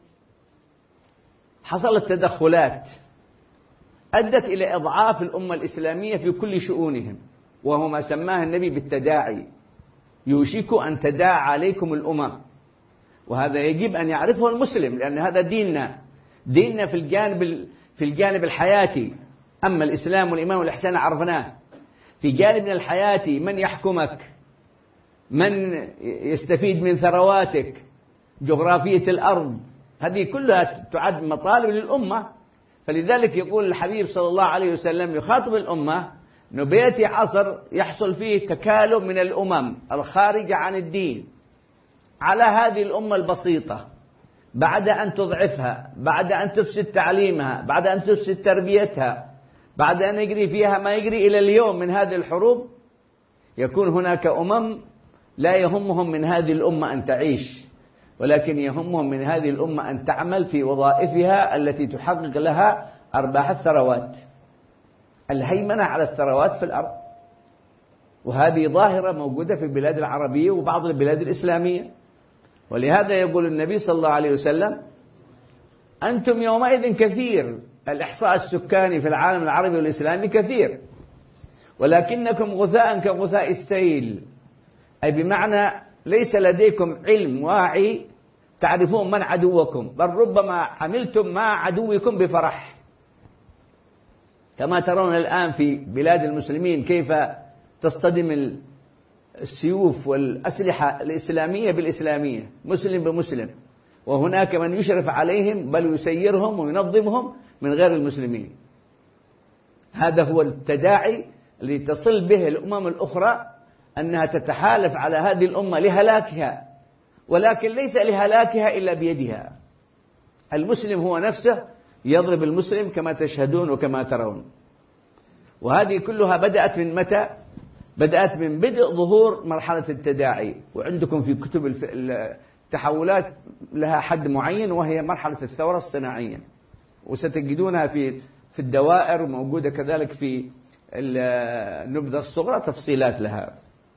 حصلت تدخلات أدت إلى إضعاف الأمة الإسلامية في كل شؤونهم، وهو ما سماه النبي بالتداعي، يوشك أن تداعى عليكم الأمم. وهذا يجب أن يعرفه المسلم، لأن هذا ديننا، ديننا في الجانب في الجانب الحياتي. أما الإسلام والإيمان والإحسان عرفناه. في جانبنا الحياتي من يحكمك، من يستفيد من ثرواتك، جغرافية الأرض، هذه كلها تعد مطالب للأمة. فلذلك يقول الحبيب صلى الله عليه وسلم يخاطب الأمة أنه بيأتي عصر يحصل فيه تكالب من الأمم الخارجة عن الدين على هذه الأمة البسيطة، بعد أن تضعفها، بعد أن تفسد تعليمها، بعد أن تفسد تربيتها، بعد أن يجري فيها ما يجري إلى اليوم من هذه الحروب. يكون هناك أمم لا يهمهم من هذه الأمة أن تعيش، ولكن يهمهم من هذه الأمة أن تعمل في وظائفها التي تحقق لها أرباح الثروات، الهيمنة على الثروات في الأرض. وهذه ظاهرة موجودة في البلاد العربية وبعض البلاد الإسلامية. ولهذا يقول النبي صلى الله عليه وسلم: أنتم يومئذ كثير، الإحصاء السكاني في العالم العربي والإسلامي كثير، ولكنكم غثاء كغثاء السيل، أي بمعنى ليس لديكم علم واعي تعرفون من عدوكم، بل ربما عملتم مع عدوكم بفرح، كما ترون الآن في بلاد المسلمين كيف تصطدم السيوف والأسلحة الإسلامية بالإسلامية، مسلم بمسلم، وهناك من يشرف عليهم بل يسيرهم وينظمهم من غير المسلمين. هذا هو التداعي الذي تصل به الأمم الأخرى أنها تتحالف على هذه الأمة لهلاكها، ولكن ليس لهلاكها إلا بيدها. المسلم هو نفسه يضرب المسلم كما تشهدون وكما ترون. وهذه كلها بدأت من متى؟ بدأت من بدء ظهور مرحلة التداعي. وعندكم في كتب التحولات لها حد معين، وهي مرحلة الثورة الصناعية، وستجدونها في في الدوائر، موجودة كذلك في النبذة الصغرى تفصيلات لها.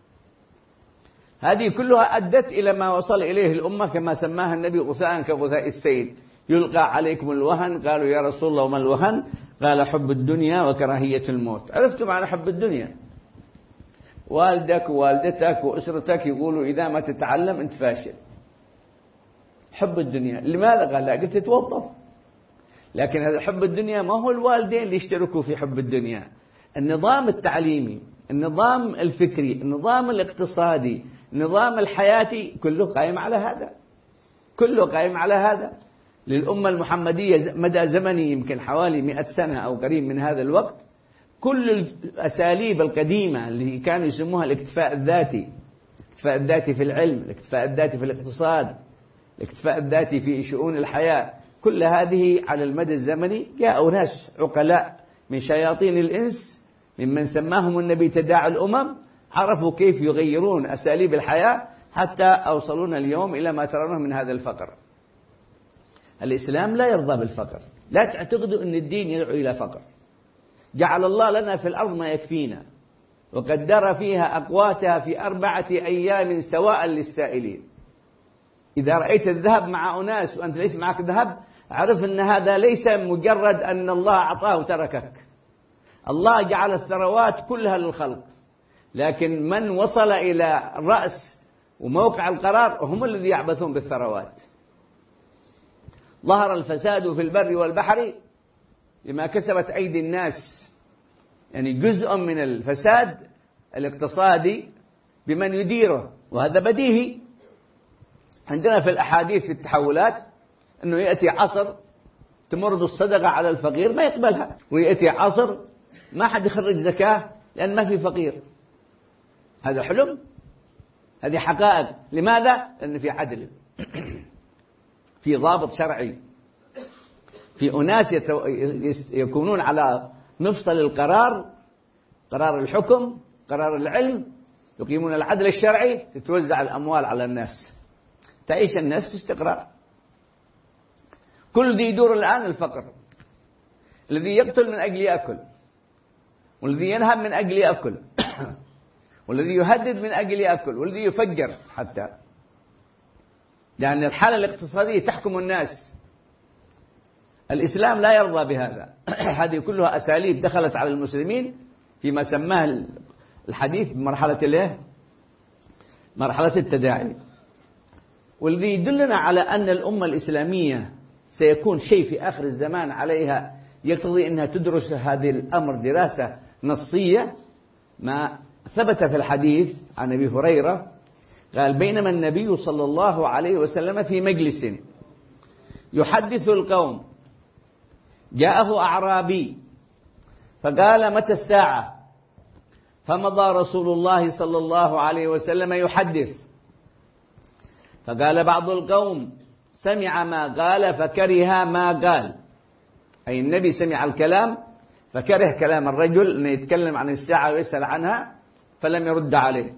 هذه كلها أدت إلى ما وصل إليه الأمة كما سماها النبي غثاء كغثاء السيل، يلقى عليكم الوهن. قالوا: يا رسول الله وما الوهن؟ قال: حب الدنيا وكراهية الموت. عرفتم معنى حب الدنيا؟ والدك ووالدتك وأسرتك يقولوا إذا ما تتعلم أنت فاشل. حب الدنيا لماذا؟ قال: لا، قلت تتوظف. لكن هذا حب الدنيا ما هو الوالدين اللي يشتركوا في حب الدنيا، النظام التعليمي، النظام الفكري، النظام الاقتصادي، النظام الحياتي، كله قائم على هذا، كله قائم على هذا. للأمة المحمدية مدى زمني يمكن حوالي مئة سنة أو قريب من هذا الوقت، كل الأساليب القديمة اللي كانوا يسموها الاكتفاء الذاتي، الاكتفاء الذاتي في العلم، الاكتفاء الذاتي في الاقتصاد، الاكتفاء الذاتي في شؤون الحياة، كل هذه على المدى الزمني جاءوا ناس عقلاء من شياطين الإنس ممن سماهم النبي تداعي الأمم، عرفوا كيف يغيرون أساليب الحياة حتى أوصلونا اليوم إلى ما ترونه من هذا الفقر. الإسلام لا يرضى بالفقر، لا تعتقدوا أن الدين يدعو إلى فقر. جعل الله لنا في الأرض ما يكفينا، وقدر فيها أقواتها في أربعة أيام سواء للسائلين. إذا رأيت الذهب مع أناس وأنت ليس معك ذهب، عرف أن هذا ليس مجرد أن الله أعطاه وتركك. الله جعل الثروات كلها للخلق، لكن من وصل إلى رأس وموقع القرار هم الذين يعبثون بالثروات. ظهر الفساد في البر والبحر لما كسبت أيدي الناس، يعني جزء من الفساد الاقتصادي بمن يديره، وهذا بديهي. عندنا في الأحاديث في التحولات أنه يأتي عصر تمرض الصدقة على الفقير ما يقبلها، ويأتي عصر ما حد يخرج زكاة لأن ما في فقير. هذا حلم، هذه حقائق. لماذا؟ لأن في عدل، في ضابط شرعي. في أناس يكونون على مفصل القرار، قرار الحكم، قرار العلم، يقيمون العدل الشرعي، تتوزع الأموال على الناس، تعيش الناس في استقرار. كل ذي يدور الآن الفقر، الذي يقتل من أجل يأكل، والذي ينهب من أجل يأكل، والذي يهدد من أجل يأكل، والذي يفجر حتى، لأن الحالة الاقتصادية تحكم الناس. الإسلام لا يرضى بهذا. هذه كلها أساليب دخلت على المسلمين فيما سماه الحديث بمرحلة الايه؟ مرحلة التداعي. والذي يدلنا على أن الأمة الإسلامية سيكون شيء في آخر الزمان عليها يقتضي أنها تدرس هذه الأمر دراسة نصية، ما ثبت في الحديث عن أبي هريرة قال: بينما النبي صلى الله عليه وسلم في مجلس يحدث القوم جاءه أعرابي فقال: متى الساعة؟ فمضى رسول الله صلى الله عليه وسلم يحدث، فقال بعض القوم: سمع ما قال فكره ما قال، أي النبي سمع الكلام فكره كلام الرجل أن يتكلم عن الساعة ويسأل عنها فلم يرد عليه.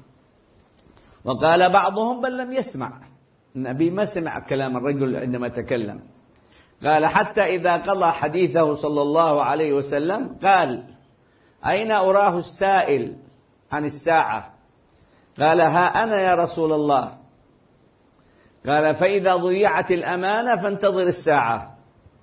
وقال بعضهم: بل لم يسمع، النبي ما سمع كلام الرجل عندما تكلم. قال: حتى إذا قضى حديثه صلى الله عليه وسلم قال: أين أراه السائل عن الساعة؟ قال: ها أنا يا رسول الله. قال: فإذا ضيعت الأمانة فانتظر الساعة.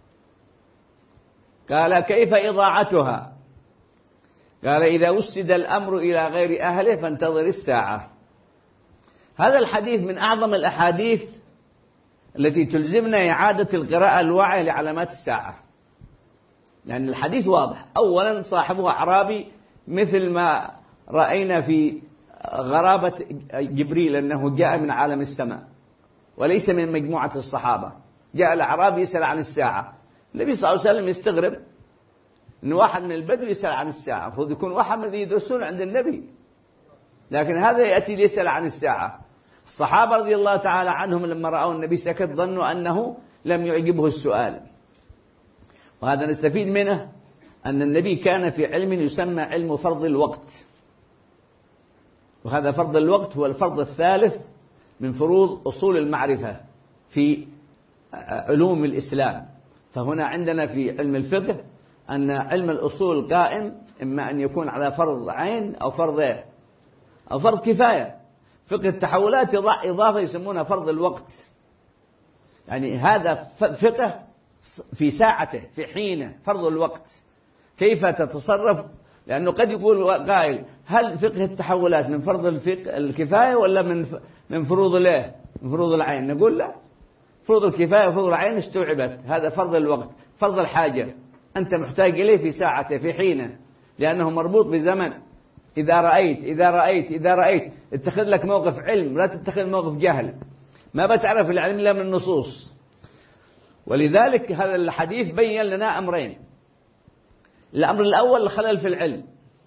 قال: كيف إضاعتها؟ قال: إذا وسد الأمر إلى غير أهله فانتظر الساعة. هذا الحديث من أعظم الأحاديث التي تلزمنا إعادة القراءة الوعي لعلامات الساعة، لأن يعني الحديث واضح. أولا صاحبه أعرابي، مثل ما رأينا في غرابة جبريل أنه جاء من عالم السماء وليس من مجموعة الصحابة. جاء الأعرابي يسأل عن الساعة، النبي صلى الله عليه وسلم يستغرب أن واحد من البدو يسأل عن الساعة، المفروض يكون واحد من الذي يدرسون عند النبي، لكن هذا يأتي ليسأل عن الساعة. الصحابة رضي الله تعالى عنهم لما رأوا النبي سكت ظنوا أنه لم يعجبه السؤال. وهذا نستفيد منه أن النبي كان في علم يسمى علم فرض الوقت، وهذا فرض الوقت هو الفرض الثالث من فروض أصول المعرفة في علوم الإسلام. فهنا عندنا في علم الفقه أن علم الأصول قائم إما أن يكون على فرض عين أو فرض إيه؟ أو فرض كفاية. فقه التحولات يضع إضافة يسمونها فرض الوقت، يعني هذا فقه في ساعته في حينه، فرض الوقت، كيف تتصرف. لأنه قد يقول قائل: هل فقه التحولات من فرض الفقه الكفاية ولا من من فروض الايه؟ من فروض العين؟ نقول لا، فروض الكفاية وفروض العين استوعبت، هذا فرض الوقت، فرض الحاجة، أنت محتاج إليه في ساعته في حينه، لأنه مربوط بزمن. إذا رأيت إذا رأيت إذا رأيت اتخذ لك موقف علم، لا تتخذ موقف جهل، ما بتعرف العلم إلا من النصوص. ولذلك هذا الحديث بين لنا أمرين. الأمر الأول الخلل في العلم،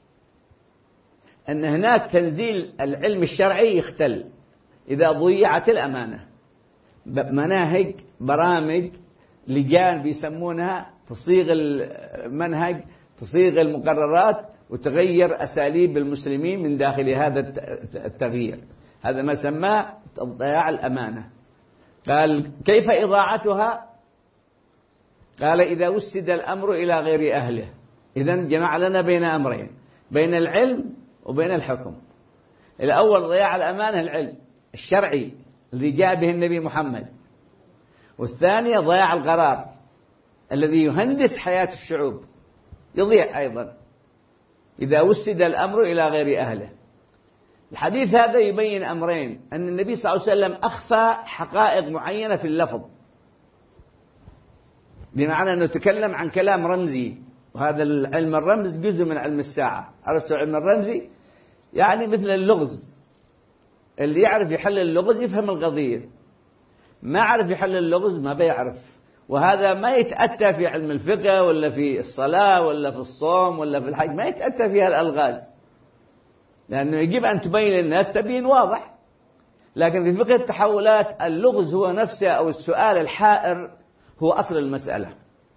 أن هناك تنزيل العلم الشرعي يختل إذا ضيعت الأمانة. مناهج، برامج، لجان بيسمونها تصيغ المنهج، تصيغ المقررات، وتغير أساليب المسلمين من داخل هذا التغيير، هذا ما سماه ضياع الأمانة. قال: كيف إضاعتها؟ قال: إذا وسد الأمر إلى غير أهله. إذن جمع لنا بين أمرين، بين العلم وبين الحكم. الأول ضياع الأمانة العلم الشرعي الذي جاء به النبي محمد، والثانية ضياع القرار الذي يهندس حياة الشعوب، يضيع أيضا إذا وسد الأمر إلى غير أهله. الحديث هذا يبين أمرين: أن النبي صلى الله عليه وسلم أخفى حقائق معينة في اللفظ، بمعنى أنه تكلم عن كلام رمزي، وهذا العلم الرمز جزء من علم الساعة. عرفت العلم الرمزي؟ يعني مثل اللغز، اللي يعرف يحل اللغز يفهم القضية، ما عرف يحل اللغز ما بيعرف. وهذا ما يتأتى في علم الفقه ولا في الصلاة ولا في الصوم ولا في الحج، ما يتأتى فيها الألغاز، لأنه يجب أن تبين للناس تبين واضح. لكن في فقه التحولات اللغز هو نفسه، أو السؤال الحائر هو أصل المسألة.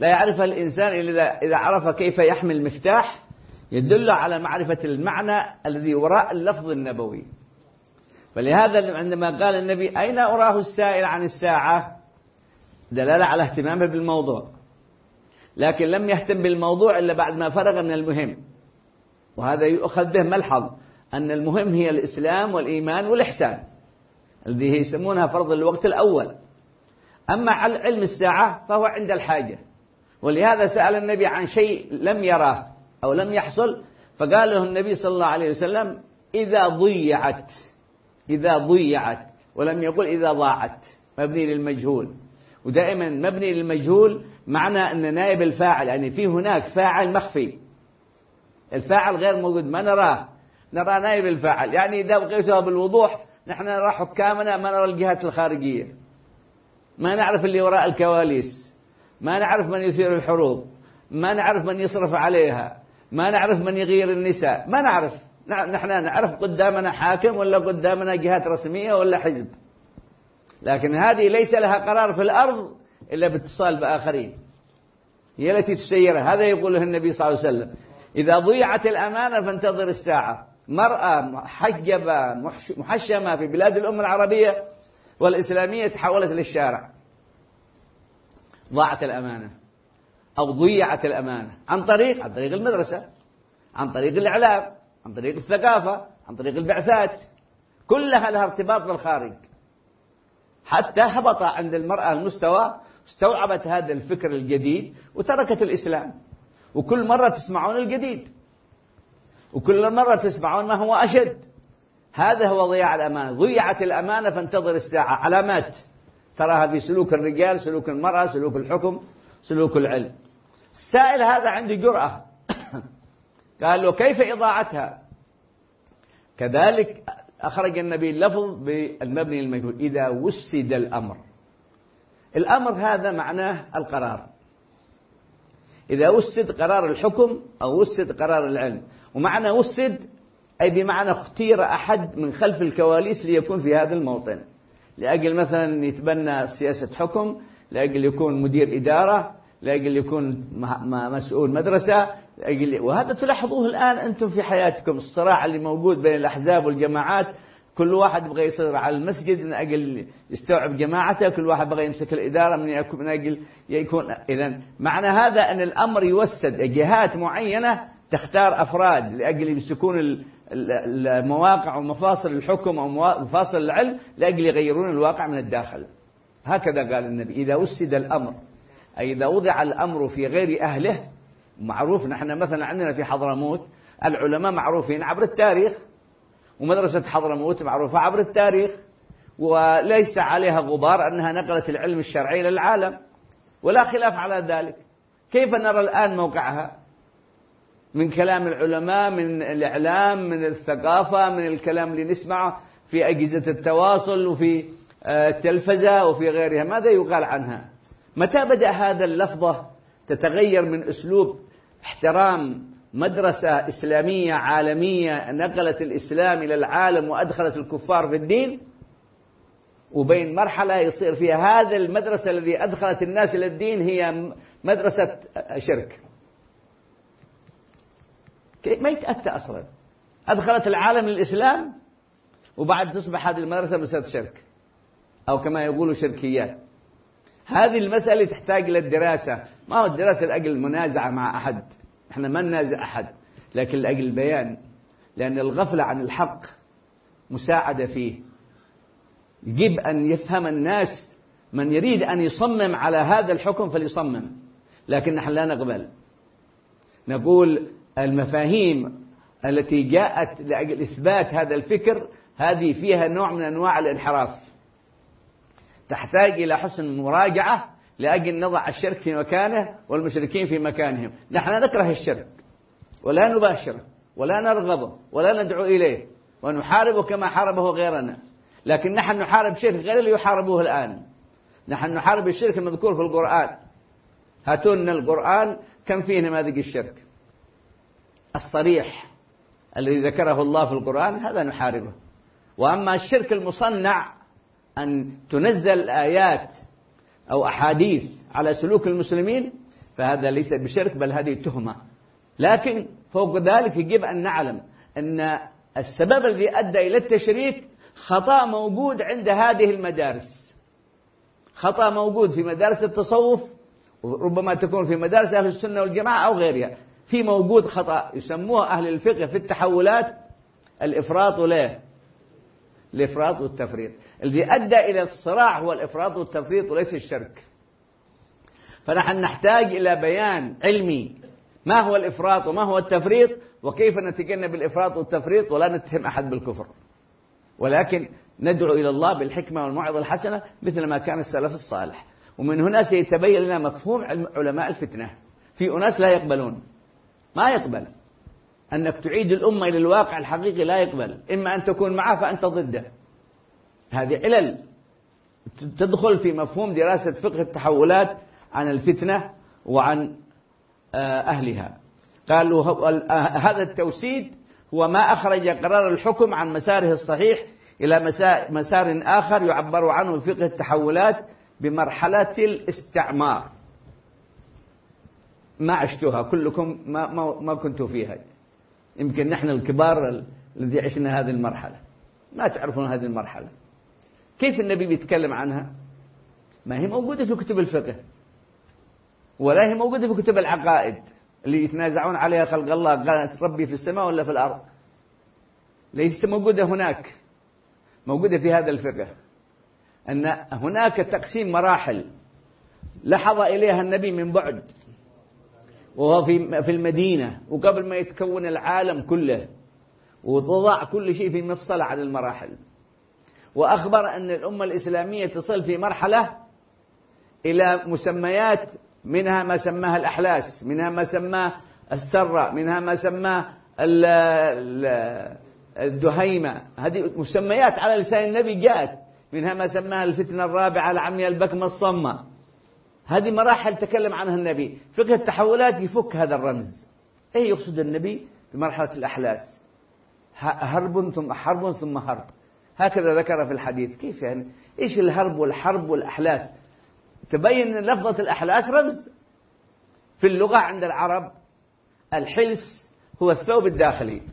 لا يعرفها الإنسان إلا إذا عرف كيف يحمل المفتاح يدل على معرفة المعنى الذي وراء اللفظ النبوي. فلهذا عندما قال النبي أين أراه السائل عن الساعة دلالة على اهتمامه بالموضوع، لكن لم يهتم بالموضوع إلا بعد ما فرغ من المهم. وهذا يؤخذ به ملحظ أن المهم هي الإسلام والإيمان والإحسان الذي يسمونها فرض الوقت الأول. أما علم الساعة فهو عند الحاجة، ولهذا سأل النبي عن شيء لم يراه أو لم يحصل، فقال له النبي صلى الله عليه وسلم إذا ضيعت، إذا ضيعت، ولم يقل إذا ضاعت، مبني للمجهول. ودائما مبني للمجهول معنى أن نائب الفاعل، يعني في هناك فاعل مخفي، الفاعل غير موجود ما نراه، نرى نائب الفاعل. يعني إذا بقيتها بالوضوح نحن نرى حكامنا ما نرى الجهات الخارجية، ما نعرف اللي وراء الكواليس، ما نعرف من يثير الحروب، ما نعرف من يصرف عليها، ما نعرف من يغير النساء، ما نعرف. نحن نعرف قدامنا حاكم ولا قدامنا جهات رسمية ولا حزب، لكن هذه ليس لها قرار في الأرض إلا باتصال بآخرين، هي التي تسيرها. هذا يقوله النبي صلى الله عليه وسلم إذا ضيعت الأمانة فانتظر الساعة. مرأة محجبة محشمة في بلاد الأمة العربية والإسلامية تحولت للشارع، ضاعت الأمانة أو ضيعت الأمانة عن طريق عن طريق المدرسة، عن طريق الإعلام، عن طريق الثقافة، عن طريق البعثات، كلها لها ارتباط بالخارج. حتى هبط عند المرأة المستوى، استوعبت هذا الفكر الجديد وتركت الإسلام. وكل مرة تسمعون الجديد، وكل مرة تسمعون ما هو أشد. هذا هو ضياع الأمانة. ضيعت الأمانة فانتظر الساعة. علامات تراها في سلوك الرجال، سلوك المرأة، سلوك الحكم، سلوك العلم. السائل هذا عنده جرأة قال له كيف إضاعتها؟ كذلك أخرج النبي اللفظ بالمبني المجهول إذا وسد الأمر. الأمر هذا معناه القرار، إذا وسد قرار الحكم أو وسد قرار العلم. ومعنى وسد أي بمعنى اختير أحد من خلف الكواليس ليكون في هذا الموطن، لأجل مثلا يتبنى سياسة حكم، لأجل يكون مدير إدارة، لأجل يكون مسؤول مدرسة، لأجل... وهذا تلاحظوه الآن أنتم في حياتكم، الصراع اللي موجود بين الأحزاب والجماعات. كل واحد بغى يصير على المسجد من أجل يستوعب جماعته، كل واحد بغى يمسك الإدارة من أجل يكون. إذن معنى هذا أن الأمر يوسد، جهات معينة تختار أفراد لأجل يمسكون المواقع ومفاصل الحكم أو مفاصل العلم لأجل يغيرون الواقع من الداخل. هكذا قال النبي إذا وسد الأمر، أي إذا وضع الأمر في غير أهله. معروف نحن مثلا عندنا في حضرموت العلماء معروفين عبر التاريخ، ومدرسة حضرموت معروفة عبر التاريخ، وليس عليها غبار أنها نقلت العلم الشرعي للعالم، ولا خلاف على ذلك. كيف نرى الآن موقعها؟ من كلام العلماء، من الإعلام، من الثقافة، من الكلام اللي نسمعه في أجهزة التواصل وفي التلفزة وفي غيرها، ماذا يقال عنها؟ متى بدأ هذا اللفظة تتغير من أسلوب احترام مدرسة إسلامية عالمية نقلت الإسلام إلى العالم وأدخلت الكفار في الدين، وبين مرحلة يصير فيها هذا المدرسة الذي أدخلت الناس إلى الدين هي مدرسة شرك؟ ما يتأتى أصلا. أدخلت العالم للإسلام وبعد تصبح هذه المدرسة مدرسة شرك، أو كما يقولوا شركيات. هذه المسألة تحتاج إلى الدراسة، ما هو الدراسة لأجل المنازعة مع أحد، إحنا ما ننازع أحد، لكن لأجل البيان، لأن الغفلة عن الحق مساعدة فيه. يجب أن يفهم الناس، من يريد أن يصمم على هذا الحكم فليصمم، لكن نحن لا نقبل. نقول المفاهيم التي جاءت لأجل إثبات هذا الفكر هذه فيها نوع من أنواع الانحراف، تحتاج إلى حسن مراجعة لأجل نضع الشرك في مكانه والمشركين في مكانهم. نحن نكره الشرك ولا نباشره ولا نرغبه ولا ندعو إليه، ونحاربه كما حاربه غيرنا، لكن نحن نحارب شرك غير اللي يحاربوه الآن. نحن نحارب الشرك المذكور في القرآن. هاتوا لنا القرآن كم فيه نماذج الشرك الصريح الذي ذكره الله في القرآن، هذا نحاربه. وأما الشرك المصنع، أن تنزل آيات أو أحاديث على سلوك المسلمين، فهذا ليس بشرك بل هذه تهمة. لكن فوق ذلك يجب أن نعلم أن السبب الذي أدى إلى التشريك خطأ موجود عند هذه المدارس، خطأ موجود في مدارس التصوف، وربما تكون في مدارس أهل السنة والجماعة أو غيرها. في موجود خطأ يسموه أهل الفقه في التحولات الإفراط ولا الإفراط والتفريط. الذي أدى إلى الصراع هو الإفراط والتفريط وليس الشرك. فنحن نحتاج إلى بيان علمي ما هو الإفراط وما هو التفريط، وكيف نتجنب الإفراط والتفريط، ولا نتهم أحد بالكفر، ولكن ندعو إلى الله بالحكمة والموعظة الحسنة مثل ما كان السلف الصالح. ومن هنا سيتبين لنا مفهوم علماء الفتنة. في أناس لا يقبلون، ما يقبل أنك تعيد الأمة إلى الواقع الحقيقي، لا يقبل. إما أن تكون معه فأنت ضده. هذه علل تدخل في مفهوم دراسة فقه التحولات عن الفتنة وعن أهلها. قالوا هذا التوسيد هو ما أخرج قرار الحكم عن مساره الصحيح إلى مسار آخر يعبر عنه فقه التحولات بمرحلة الاستعمار. ما عشتوها كلكم، ما, ما, ما كنتوا فيها، يمكن نحن الكبار الذي عشنا هذه المرحلة ما تعرفون هذه المرحلة. كيف النبي بيتكلم عنها؟ ما هي موجودة في كتب الفقه، ولا هي موجودة في كتب العقائد اللي يتنازعون عليها خلق الله، قالت ربي في السماء ولا في الأرض. ليست موجودة هناك، موجودة في هذا الفقه. أن هناك تقسيم مراحل لحظ إليها النبي من بعد، وهو في في المدينة، وقبل ما يتكون العالم كله، وتضع كل شيء في مفصل عن المراحل. وأخبر أن الأمة الإسلامية تصل في مرحلة إلى مسميات، منها ما سماها الأحلاس، منها ما سماه السرة، منها ما سماه الدهيمة. هذه مسميات على لسان النبي جاءت، منها ما سماها الفتنة الرابعة العمياء البكمة الصمة. هذه مراحل تكلم عنها النبي. فقه التحولات يفك هذا الرمز. أي يقصد النبي بمرحلة الأحلاس؟ هرب ثم حرب ثم هرب، هكذا ذكر في الحديث. كيف يعني؟ إيش الهرب والحرب والأحلاس؟ تبين أن لفظة الأحلاس رمز في اللغة عند العرب. الحلس هو الثوب الداخلي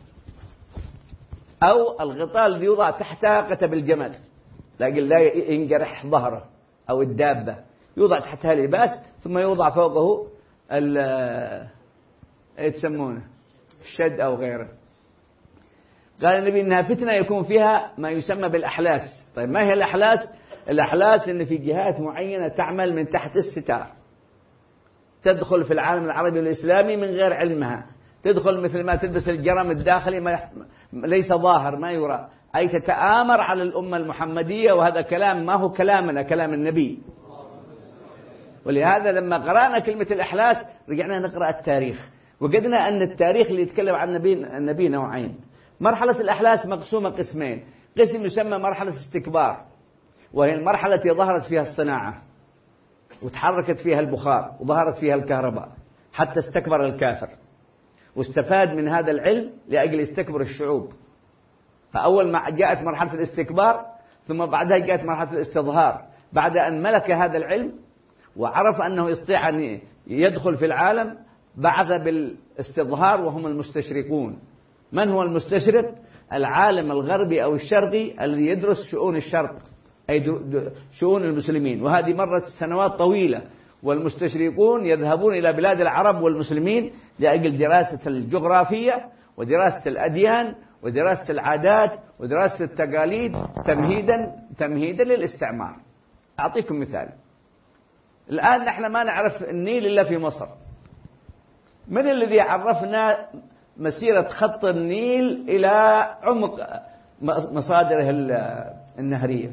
أو الغطاء الذي يوضع تحتها قتب الجمل، لكن لا ينجرح ظهره، أو الدابة يوضع تحتها لباس ثم يوضع فوقه ال يسمونه الشد أو غيره. قال النبي إنها فتنة يكون فيها ما يسمى بالأحلاس. طيب ما هي الأحلاس؟ الأحلاس إن في جهات معينة تعمل من تحت الستار، تدخل في العالم العربي والإسلامي من غير علمها، تدخل مثل ما تلبس الجرم الداخلي، ما يح... ليس ظاهر ما يرى، أي تتآمر على الأمة المحمدية. وهذا كلام ما هو كلامنا، كلام النبي. ولهذا لما قرأنا كلمة الإحلاس رجعنا نقرأ التاريخ، وجدنا أن التاريخ اللي يتكلم عن النبي, النبي نوعين. مرحلة الإحلاس مقسومة قسمين. قسم يسمى مرحلة استكبار، وهي المرحلة التي ظهرت فيها الصناعة وتحركت فيها البخار وظهرت فيها الكهرباء حتى استكبر الكافر، واستفاد من هذا العلم لأجل يستكبر الشعوب. فأول ما جاءت مرحلة الاستكبار، ثم بعدها جاءت مرحلة الاستظهار. بعد أن ملك هذا العلم وعرف أنه يستطيع أن يدخل في العالم، بعث بالاستظهار وهم المستشرقون. من هو المستشرق؟ العالم الغربي أو الشرقي الذي يدرس شؤون الشرق، أي شؤون المسلمين. وهذه مرت سنوات طويلة، والمستشرقون يذهبون إلى بلاد العرب والمسلمين لأجل دراسة الجغرافية ودراسة الأديان ودراسة العادات ودراسة التقاليد، تمهيدا تمهيدا للاستعمار. أعطيكم مثال. الآن نحن ما نعرف النيل إلا في مصر. من الذي عرفنا مسيرة خط النيل إلى عمق مصادره النهرية؟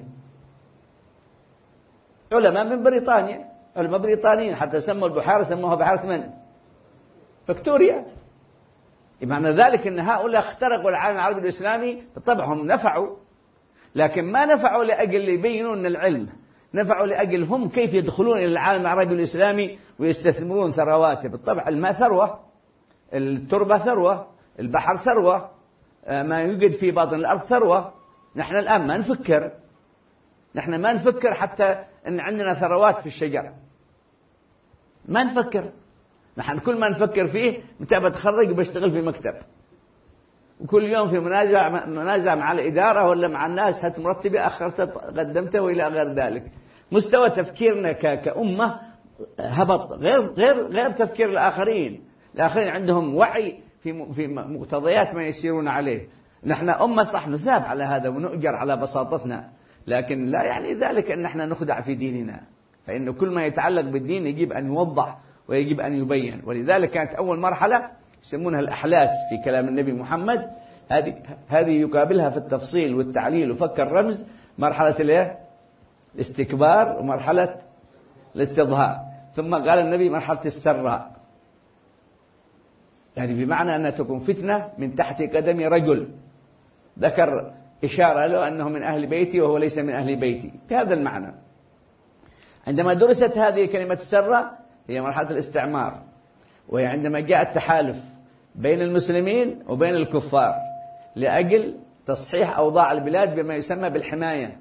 علماء من بريطانيا، علماء بريطانيين، حتى سموا البحيرة سموها بحيرة من؟ فيكتوريا. بمعنى ذلك أن هؤلاء اخترقوا العالم العربي الإسلامي. بالطبع هم نفعوا، لكن ما نفعوا لأجل يبينون العلم، نفعوا لأجل هم كيف يدخلون إلى العالم العربي الإسلامي ويستثمرون ثرواته. بالطبع الماء ثروة، التربة ثروة، البحر ثروة، ما يوجد في باطن الأرض ثروة. نحن الآن ما نفكر، نحن ما نفكر حتى أن عندنا ثروات في الشجر، ما نفكر. نحن كل ما نفكر فيه متى بتخرج وبشتغل في مكتب، وكل يوم في منازع منازع مع الإدارة ولا مع الناس، هات مرتبة أخرت قدمته وإلى غير ذلك. مستوى تفكيرنا كأمة هبط، غير غير غير تفكير الآخرين. الآخرين عندهم وعي في في مقتضيات ما يسيرون عليه. نحن أمة صح نثاب على هذا ونؤجر على بساطتنا، لكن لا يعني ذلك أن نحن نخدع في ديننا، فإن كل ما يتعلق بالدين يجب أن يوضح ويجب أن يبين. ولذلك كانت أول مرحلة يسمونها الأحلاس في كلام النبي محمد، هذه هذه يقابلها في التفصيل والتعليل وفك الرمز مرحلة الايه؟ الاستكبار ومرحلة الاستظهار. ثم قال النبي مرحلة السراء، يعني بمعنى أن تكون فتنة من تحت قدم رجل، ذكر إشارة له أنه من أهل بيتي وهو ليس من أهل بيتي بهذا المعنى. عندما درست هذه كلمة السراء هي مرحلة الاستعمار، وهي عندما جاء التحالف بين المسلمين وبين الكفار لأجل تصحيح أوضاع البلاد بما يسمى بالحماية.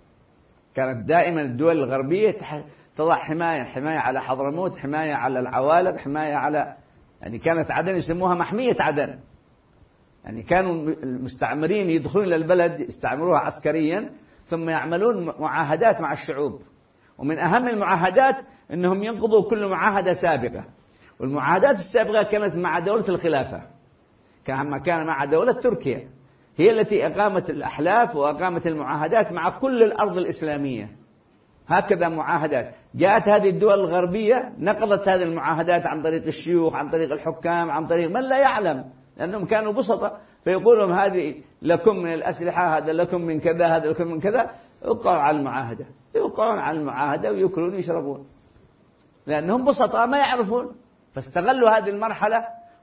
كانت دائما الدول الغربية تضع حماية، حماية على حضرموت، حماية على العوالق، حماية على، يعني كانت عدن يسموها محمية عدن. يعني كانوا المستعمرين يدخلون إلى البلد يستعمروها عسكريا ثم يعملون معاهدات مع الشعوب، ومن أهم المعاهدات أنهم ينقضوا كل معاهدة سابقة. والمعاهدات السابقة كانت مع دولة الخلافة، كما كان مع دولة تركيا، هي التي أقامت الأحلاف وأقامت المعاهدات مع كل الأرض الإسلامية. هكذا معاهدات جاءت هذه الدول الغربية نقضت هذه المعاهدات عن طريق الشيوخ، عن طريق الحكام، عن طريق من لا يعلم، لأنهم كانوا بسطة، فيقولون هذه لكم من الأسلحة، هذا لكم من كذا، هذا لكم من كذا، يوقعوا على المعاهدة، يوقعون على المعاهدة ويأكلون ويشربون، لأنهم بسطة ما يعرفون. فاستغلوا هذه المرحلة،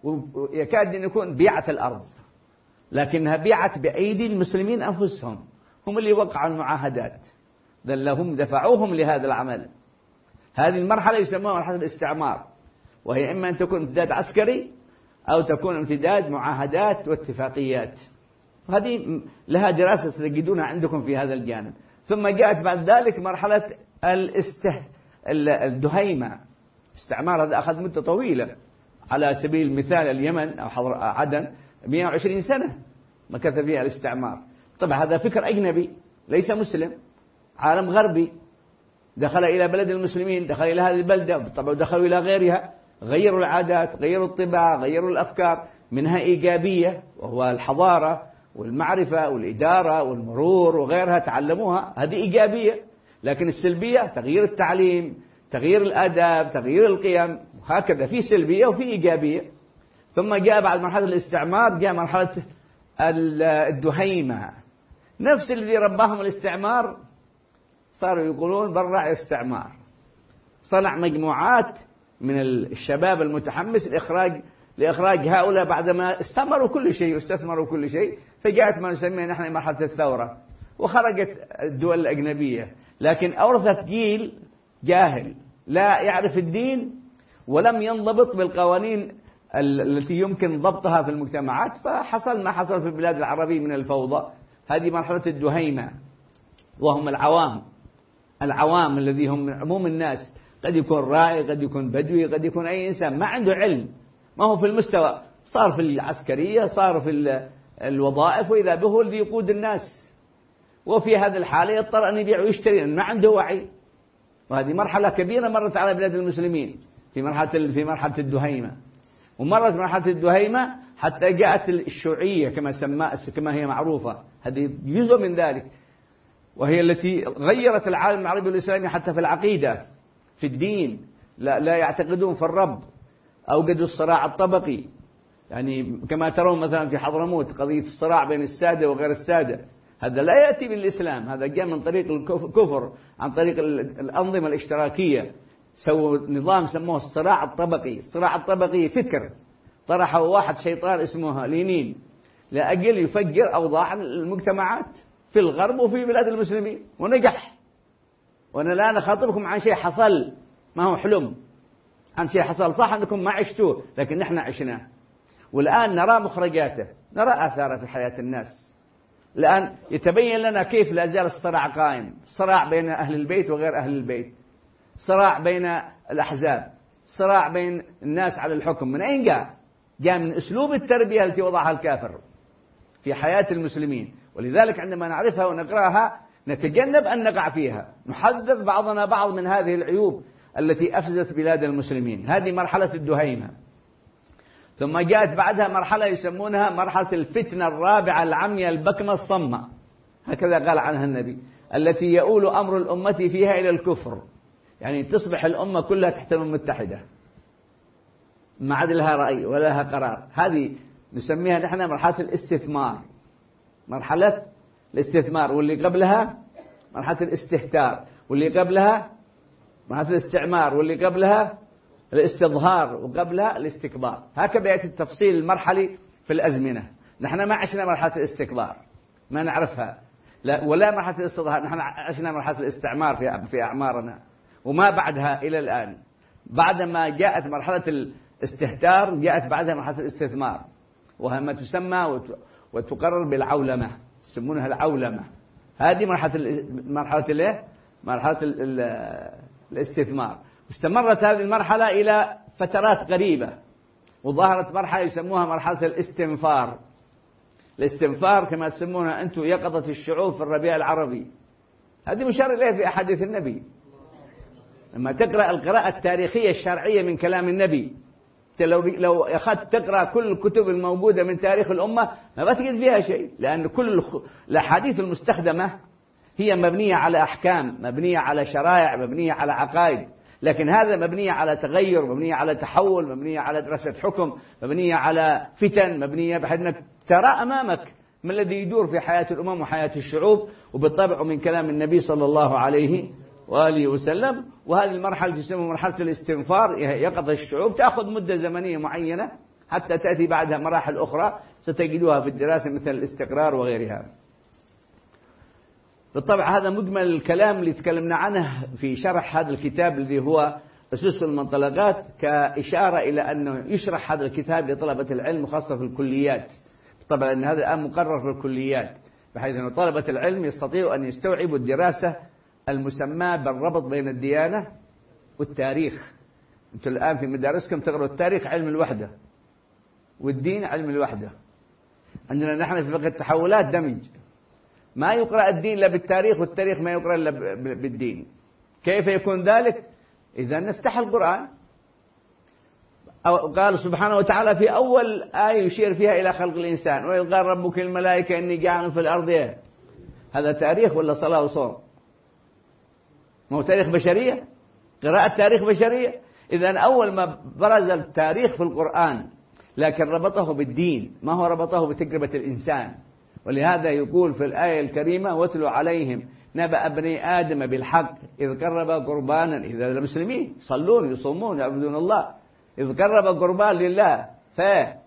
ويكاد أن يكون بيعة الأرض، لكنها بيعت بأيدي المسلمين أنفسهم، هم اللي وقعوا المعاهدات، دلهم دفعوهم لهذا العمل. هذه المرحلة يسموها مرحلة الاستعمار، وهي إما أن تكون امتداد عسكري أو تكون امتداد معاهدات واتفاقيات. هذه لها دراسة ستجدونها عندكم في هذا الجانب. ثم جاءت بعد ذلك مرحلة الاست الدهيمة. استعمار هذا أخذ مدة طويلة، على سبيل المثال اليمن أو حضر عدن مئة وعشرين سنة مكث فيها الاستعمار. طبعا هذا فكر أجنبي ليس مسلم، عالم غربي دخل إلى بلد المسلمين، دخل إلى هذه البلدة، طبعا دخلوا إلى غيرها، غيروا العادات، غيروا الطباع، غيروا الأفكار، منها إيجابية وهو الحضارة والمعرفة والإدارة والمرور وغيرها تعلموها، هذه إيجابية. لكن السلبية تغيير التعليم، تغيير الآداب، تغيير القيم، وهكذا في سلبية وفي إيجابية. ثم جاء بعد مرحلة الاستعمار جاء مرحلة الدهيمة، نفس الذي رباهم الاستعمار صاروا يقولون برع استعمار، صنع مجموعات من الشباب المتحمس لإخراج لإخراج هؤلاء بعدما استمروا كل شيء واستثمروا كل شيء. فجاءت ما نسميه نحن مرحلة الثورة، وخرجت الدول الأجنبية، لكن أورثت جيل جاهل لا يعرف الدين ولم ينضبط بالقوانين التي يمكن ضبطها في المجتمعات، فحصل ما حصل في البلاد العربية من الفوضى. هذه مرحلة الدهيمة، وهم العوام العوام الذي هم عموم الناس، قد يكون راعي، قد يكون بدوي، قد يكون أي إنسان ما عنده علم، ما هو في المستوى، صار في العسكرية، صار في الوظائف، وإذا به الذي يقود الناس، وفي هذه الحالة يضطر أن يبيع ويشتري، ما عنده وعي. وهذه مرحلة كبيرة مرت على بلاد المسلمين في مرحلة في مرحلة الدهيمة. ومرت مرحلة الدهيمة حتى جاءت الشيوعية كما سماها كما هي معروفة، هذه جزء من ذلك، وهي التي غيرت العالم العربي والإسلامي حتى في العقيدة، في الدين، لا, لا يعتقدون في الرب، أوجدوا الصراع الطبقي. يعني كما ترون مثلا في حضرموت قضية الصراع بين السادة وغير السادة، هذا لا يأتي بالإسلام، هذا جاء من طريق الكفر، عن طريق الأنظمة الاشتراكية، سووا نظام سموه الصراع الطبقي. الصراع الطبقي فكر طرحه واحد شيطان اسمه لينين لأجل يفجر أوضاع المجتمعات في الغرب وفي بلاد المسلمين، ونجح. وأنا لا نخاطبكم عن شيء حصل، ما هو حلم، عن شيء حصل صح أنكم ما عشتوه، لكن نحن عشناه، والآن نرى مخرجاته، نرى آثاره في حياة الناس. الآن يتبين لنا كيف لا زال الصراع قائم، صراع بين أهل البيت وغير أهل البيت، صراع بين الأحزاب، صراع بين الناس على الحكم. من أين جاء؟ جاء من أسلوب التربية التي وضعها الكافر في حياة المسلمين، ولذلك عندما نعرفها ونقرأها نتجنب أن نقع فيها، نحذر بعضنا بعض من هذه العيوب التي أفسدت بلاد المسلمين. هذه مرحلة الدهيمة. ثم جاءت بعدها مرحلة يسمونها مرحلة الفتنة الرابعة العمية البكمة الصمة، هكذا قال عنها النبي، التي يؤول أمر الأمة فيها إلى الكفر، يعني تصبح الأمة كلها تحت الأمم المتحدة ما عاد لها رأي ولا لها قرار. هذه نسميها نحن مرحلة الاستثمار، مرحلة الاستثمار، واللي قبلها مرحلة الاستهتار، واللي قبلها مرحلة الاستعمار، واللي قبلها الاستظهار، وقبلها الاستكبار. هكذا يأتي التفصيل المرحلي في الأزمنة. نحن ما عشنا مرحلة الاستكبار، ما نعرفها، لا، ولا مرحلة الاستظهار. نحن عشنا مرحلة الاستعمار في في أعمارنا وما بعدها إلى الآن. بعدما جاءت مرحلة الاستهتار جاءت بعدها مرحلة الاستثمار، وهي ما تسمى وتقرر بالعولمة، يسمونها العولمة. هذه مرحلة مرحلة الايه؟ مرحلة الاستثمار. استمرت هذه المرحلة إلى فترات قريبة، وظهرت مرحلة يسموها مرحلة الاستنفار. الاستنفار كما تسمونها أنتم يقظة الشعوب في الربيع العربي، هذه مشار إليها في أحاديث النبي. لما تقرأ القراءة التاريخية الشرعية من كلام النبي، لو لو أخذت تقرأ كل الكتب الموجودة من تاريخ الأمة ما بتجد فيها شيء، لأن كل الأحاديث المستخدمة هي مبنية على أحكام، مبنية على شرائع، مبنية على عقائد. لكن هذا مبنية على تغير، مبنية على تحول، مبنية على دراسة حكم، مبنية على فتن، مبنية بحيث أنك ترى أمامك ما الذي يدور في حياة الأمم وحياة الشعوب، وبالطبع من كلام النبي صلى الله عليه وآله وسلم. وهذه المرحلة تسمى مرحلة الاستنفار، يقظة الشعوب، تأخذ مدة زمنية معينة حتى تأتي بعدها مراحل أخرى ستجدوها في الدراسة مثل الاستقرار وغيرها. بالطبع هذا مجمل الكلام اللي تكلمنا عنه في شرح هذا الكتاب الذي هو أسس المنطلقات، كإشارة إلى أنه يشرح هذا الكتاب لطلبة العلم خاصة في الكليات. طبعا أن هذا الآن مقرر في الكليات، بحيث أن طلبة العلم يستطيعوا أن يستوعبوا الدراسة المسمى بالربط بين الديانة والتاريخ. أنتم الآن في مدارسكم تقرأوا التاريخ علم الوحدة، والدين علم الوحدة. عندنا نحن في فقه التحولات دمج، ما يقرأ الدين إلا بالتاريخ، والتاريخ ما يقرأ إلا بالدين. كيف يكون ذلك؟ إذا نفتح القرآن، قال سبحانه وتعالى في أول آية يشير فيها إلى خلق الإنسان، وإذ قال ربك الملائكة إني جاعل في الأرض إيه؟ هذا تاريخ ولا صلاة وصوم؟ ما هو تاريخ بشرية، قراءة تاريخ بشرية. إذا أول ما برز التاريخ في القرآن لكن ربطه بالدين، ما هو ربطه بتجربة الإنسان. ولهذا يقول في الآية الكريمة واتلو عليهم نبأ بني آدم بالحق إذ قرب قربانا، إذا المسلمين يصلون يصومون يعبدون الله، إذ قرب قربان لله ف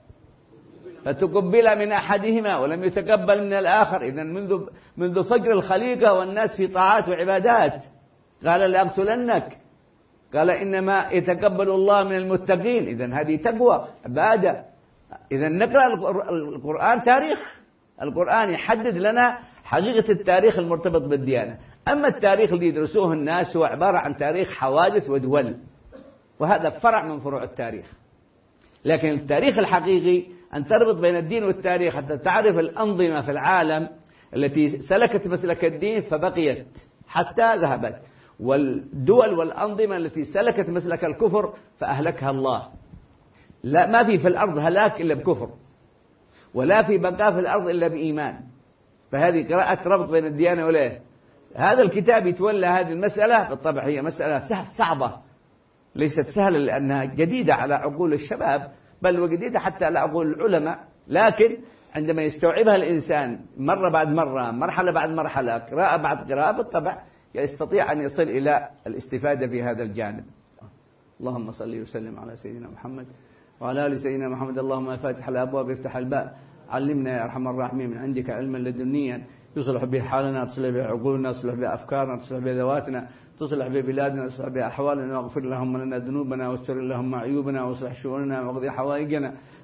فتقبل من أحدهما ولم يتقبل من الآخر. إذا منذ منذ فجر الخليقة والناس في طاعات وعبادات، قال لأقتلنك، قال إنما يتقبل الله من المتقين. إذا هذه تقوى عبادة. إذا نقرأ القرآن تاريخ، القرآن يحدد لنا حقيقة التاريخ المرتبط بالديانة. أما التاريخ اللي يدرسوه الناس هو عبارة عن تاريخ حوادث ودول، وهذا فرع من فروع التاريخ. لكن التاريخ الحقيقي أن تربط بين الدين والتاريخ حتى تعرف الأنظمة في العالم التي سلكت مسلك الدين فبقيت حتى ذهبت، والدول والأنظمة التي سلكت مسلك الكفر فأهلكها الله. لا، ما في في الأرض هلاك إلا بكفر، ولا في بقاء في الأرض إلا بإيمان. فهذه قراءة ربط بين الديانة والإيه. هذا الكتاب يتولى هذه المسألة. بالطبع هي مسألة صعبة، ليست سهلة لأنها جديدة على عقول الشباب، بل وجديدة حتى على عقول العلماء. لكن عندما يستوعبها الإنسان مرة بعد مرة، مرحلة بعد مرحلة، قراءة بعد قراءة، بالطبع يستطيع أن يصل إلى الاستفادة في هذا الجانب. اللهم صل وسلم على سيدنا محمد وعلى آل سيدنا محمد. اللهم فاتح الأبواب افتح الباب، علمنا يا أرحم الراحمين من عندك علما لدنيا يصلح به حالنا، تصلح به عقولنا، تصلح به أفكارنا، تصلح به ذواتنا، تصلح به بلادنا، تصلح به أحوالنا، واغفر اللهم لنا ذنوبنا واستر اللهم عيوبنا واصلح شؤوننا واقضي حوائجنا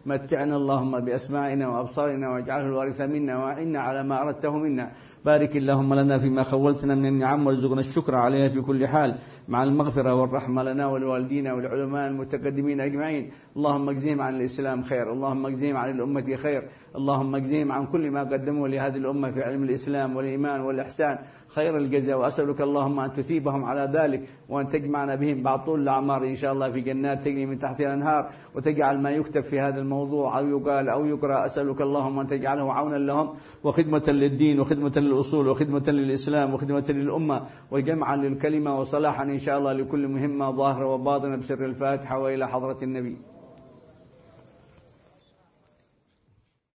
متعنا اللهم بأسماعنا وأبصارنا واجعله الوارث منا وأعنا على ما أردته منا. بارك اللهم لنا فيما خولتنا من النعم وارزقنا الشكر عليها في كل حال مع المغفرة والرحمة لنا ولوالدينا والعلماء المتقدمين أجمعين. اللهم اجزهم عن الإسلام خير، اللهم اجزهم عن الأمة خير، اللهم اجزهم عن كل ما قدموا لهذه الأمة في علم الإسلام والإيمان والإحسان خير الجزاء. وأسألك اللهم أن تثيبهم على ذلك وأن تجمعنا بهم بعد طول الأعمار إن شاء الله في جنات تجري من تحتها الأنهار، وتجعل ما يكتب في هذا الموضوع أو يقال أو يقرأ أسألك اللهم أن تجعله عونا لهم وخدمة للدين وخدمة للأصول وخدمة للإسلام وخدمة للأمة وجمعا للكلمة وصلاحا إن شاء الله لكل مهمة ظاهرة وباطنة بسر الفاتحة وإلى حضرة النبي.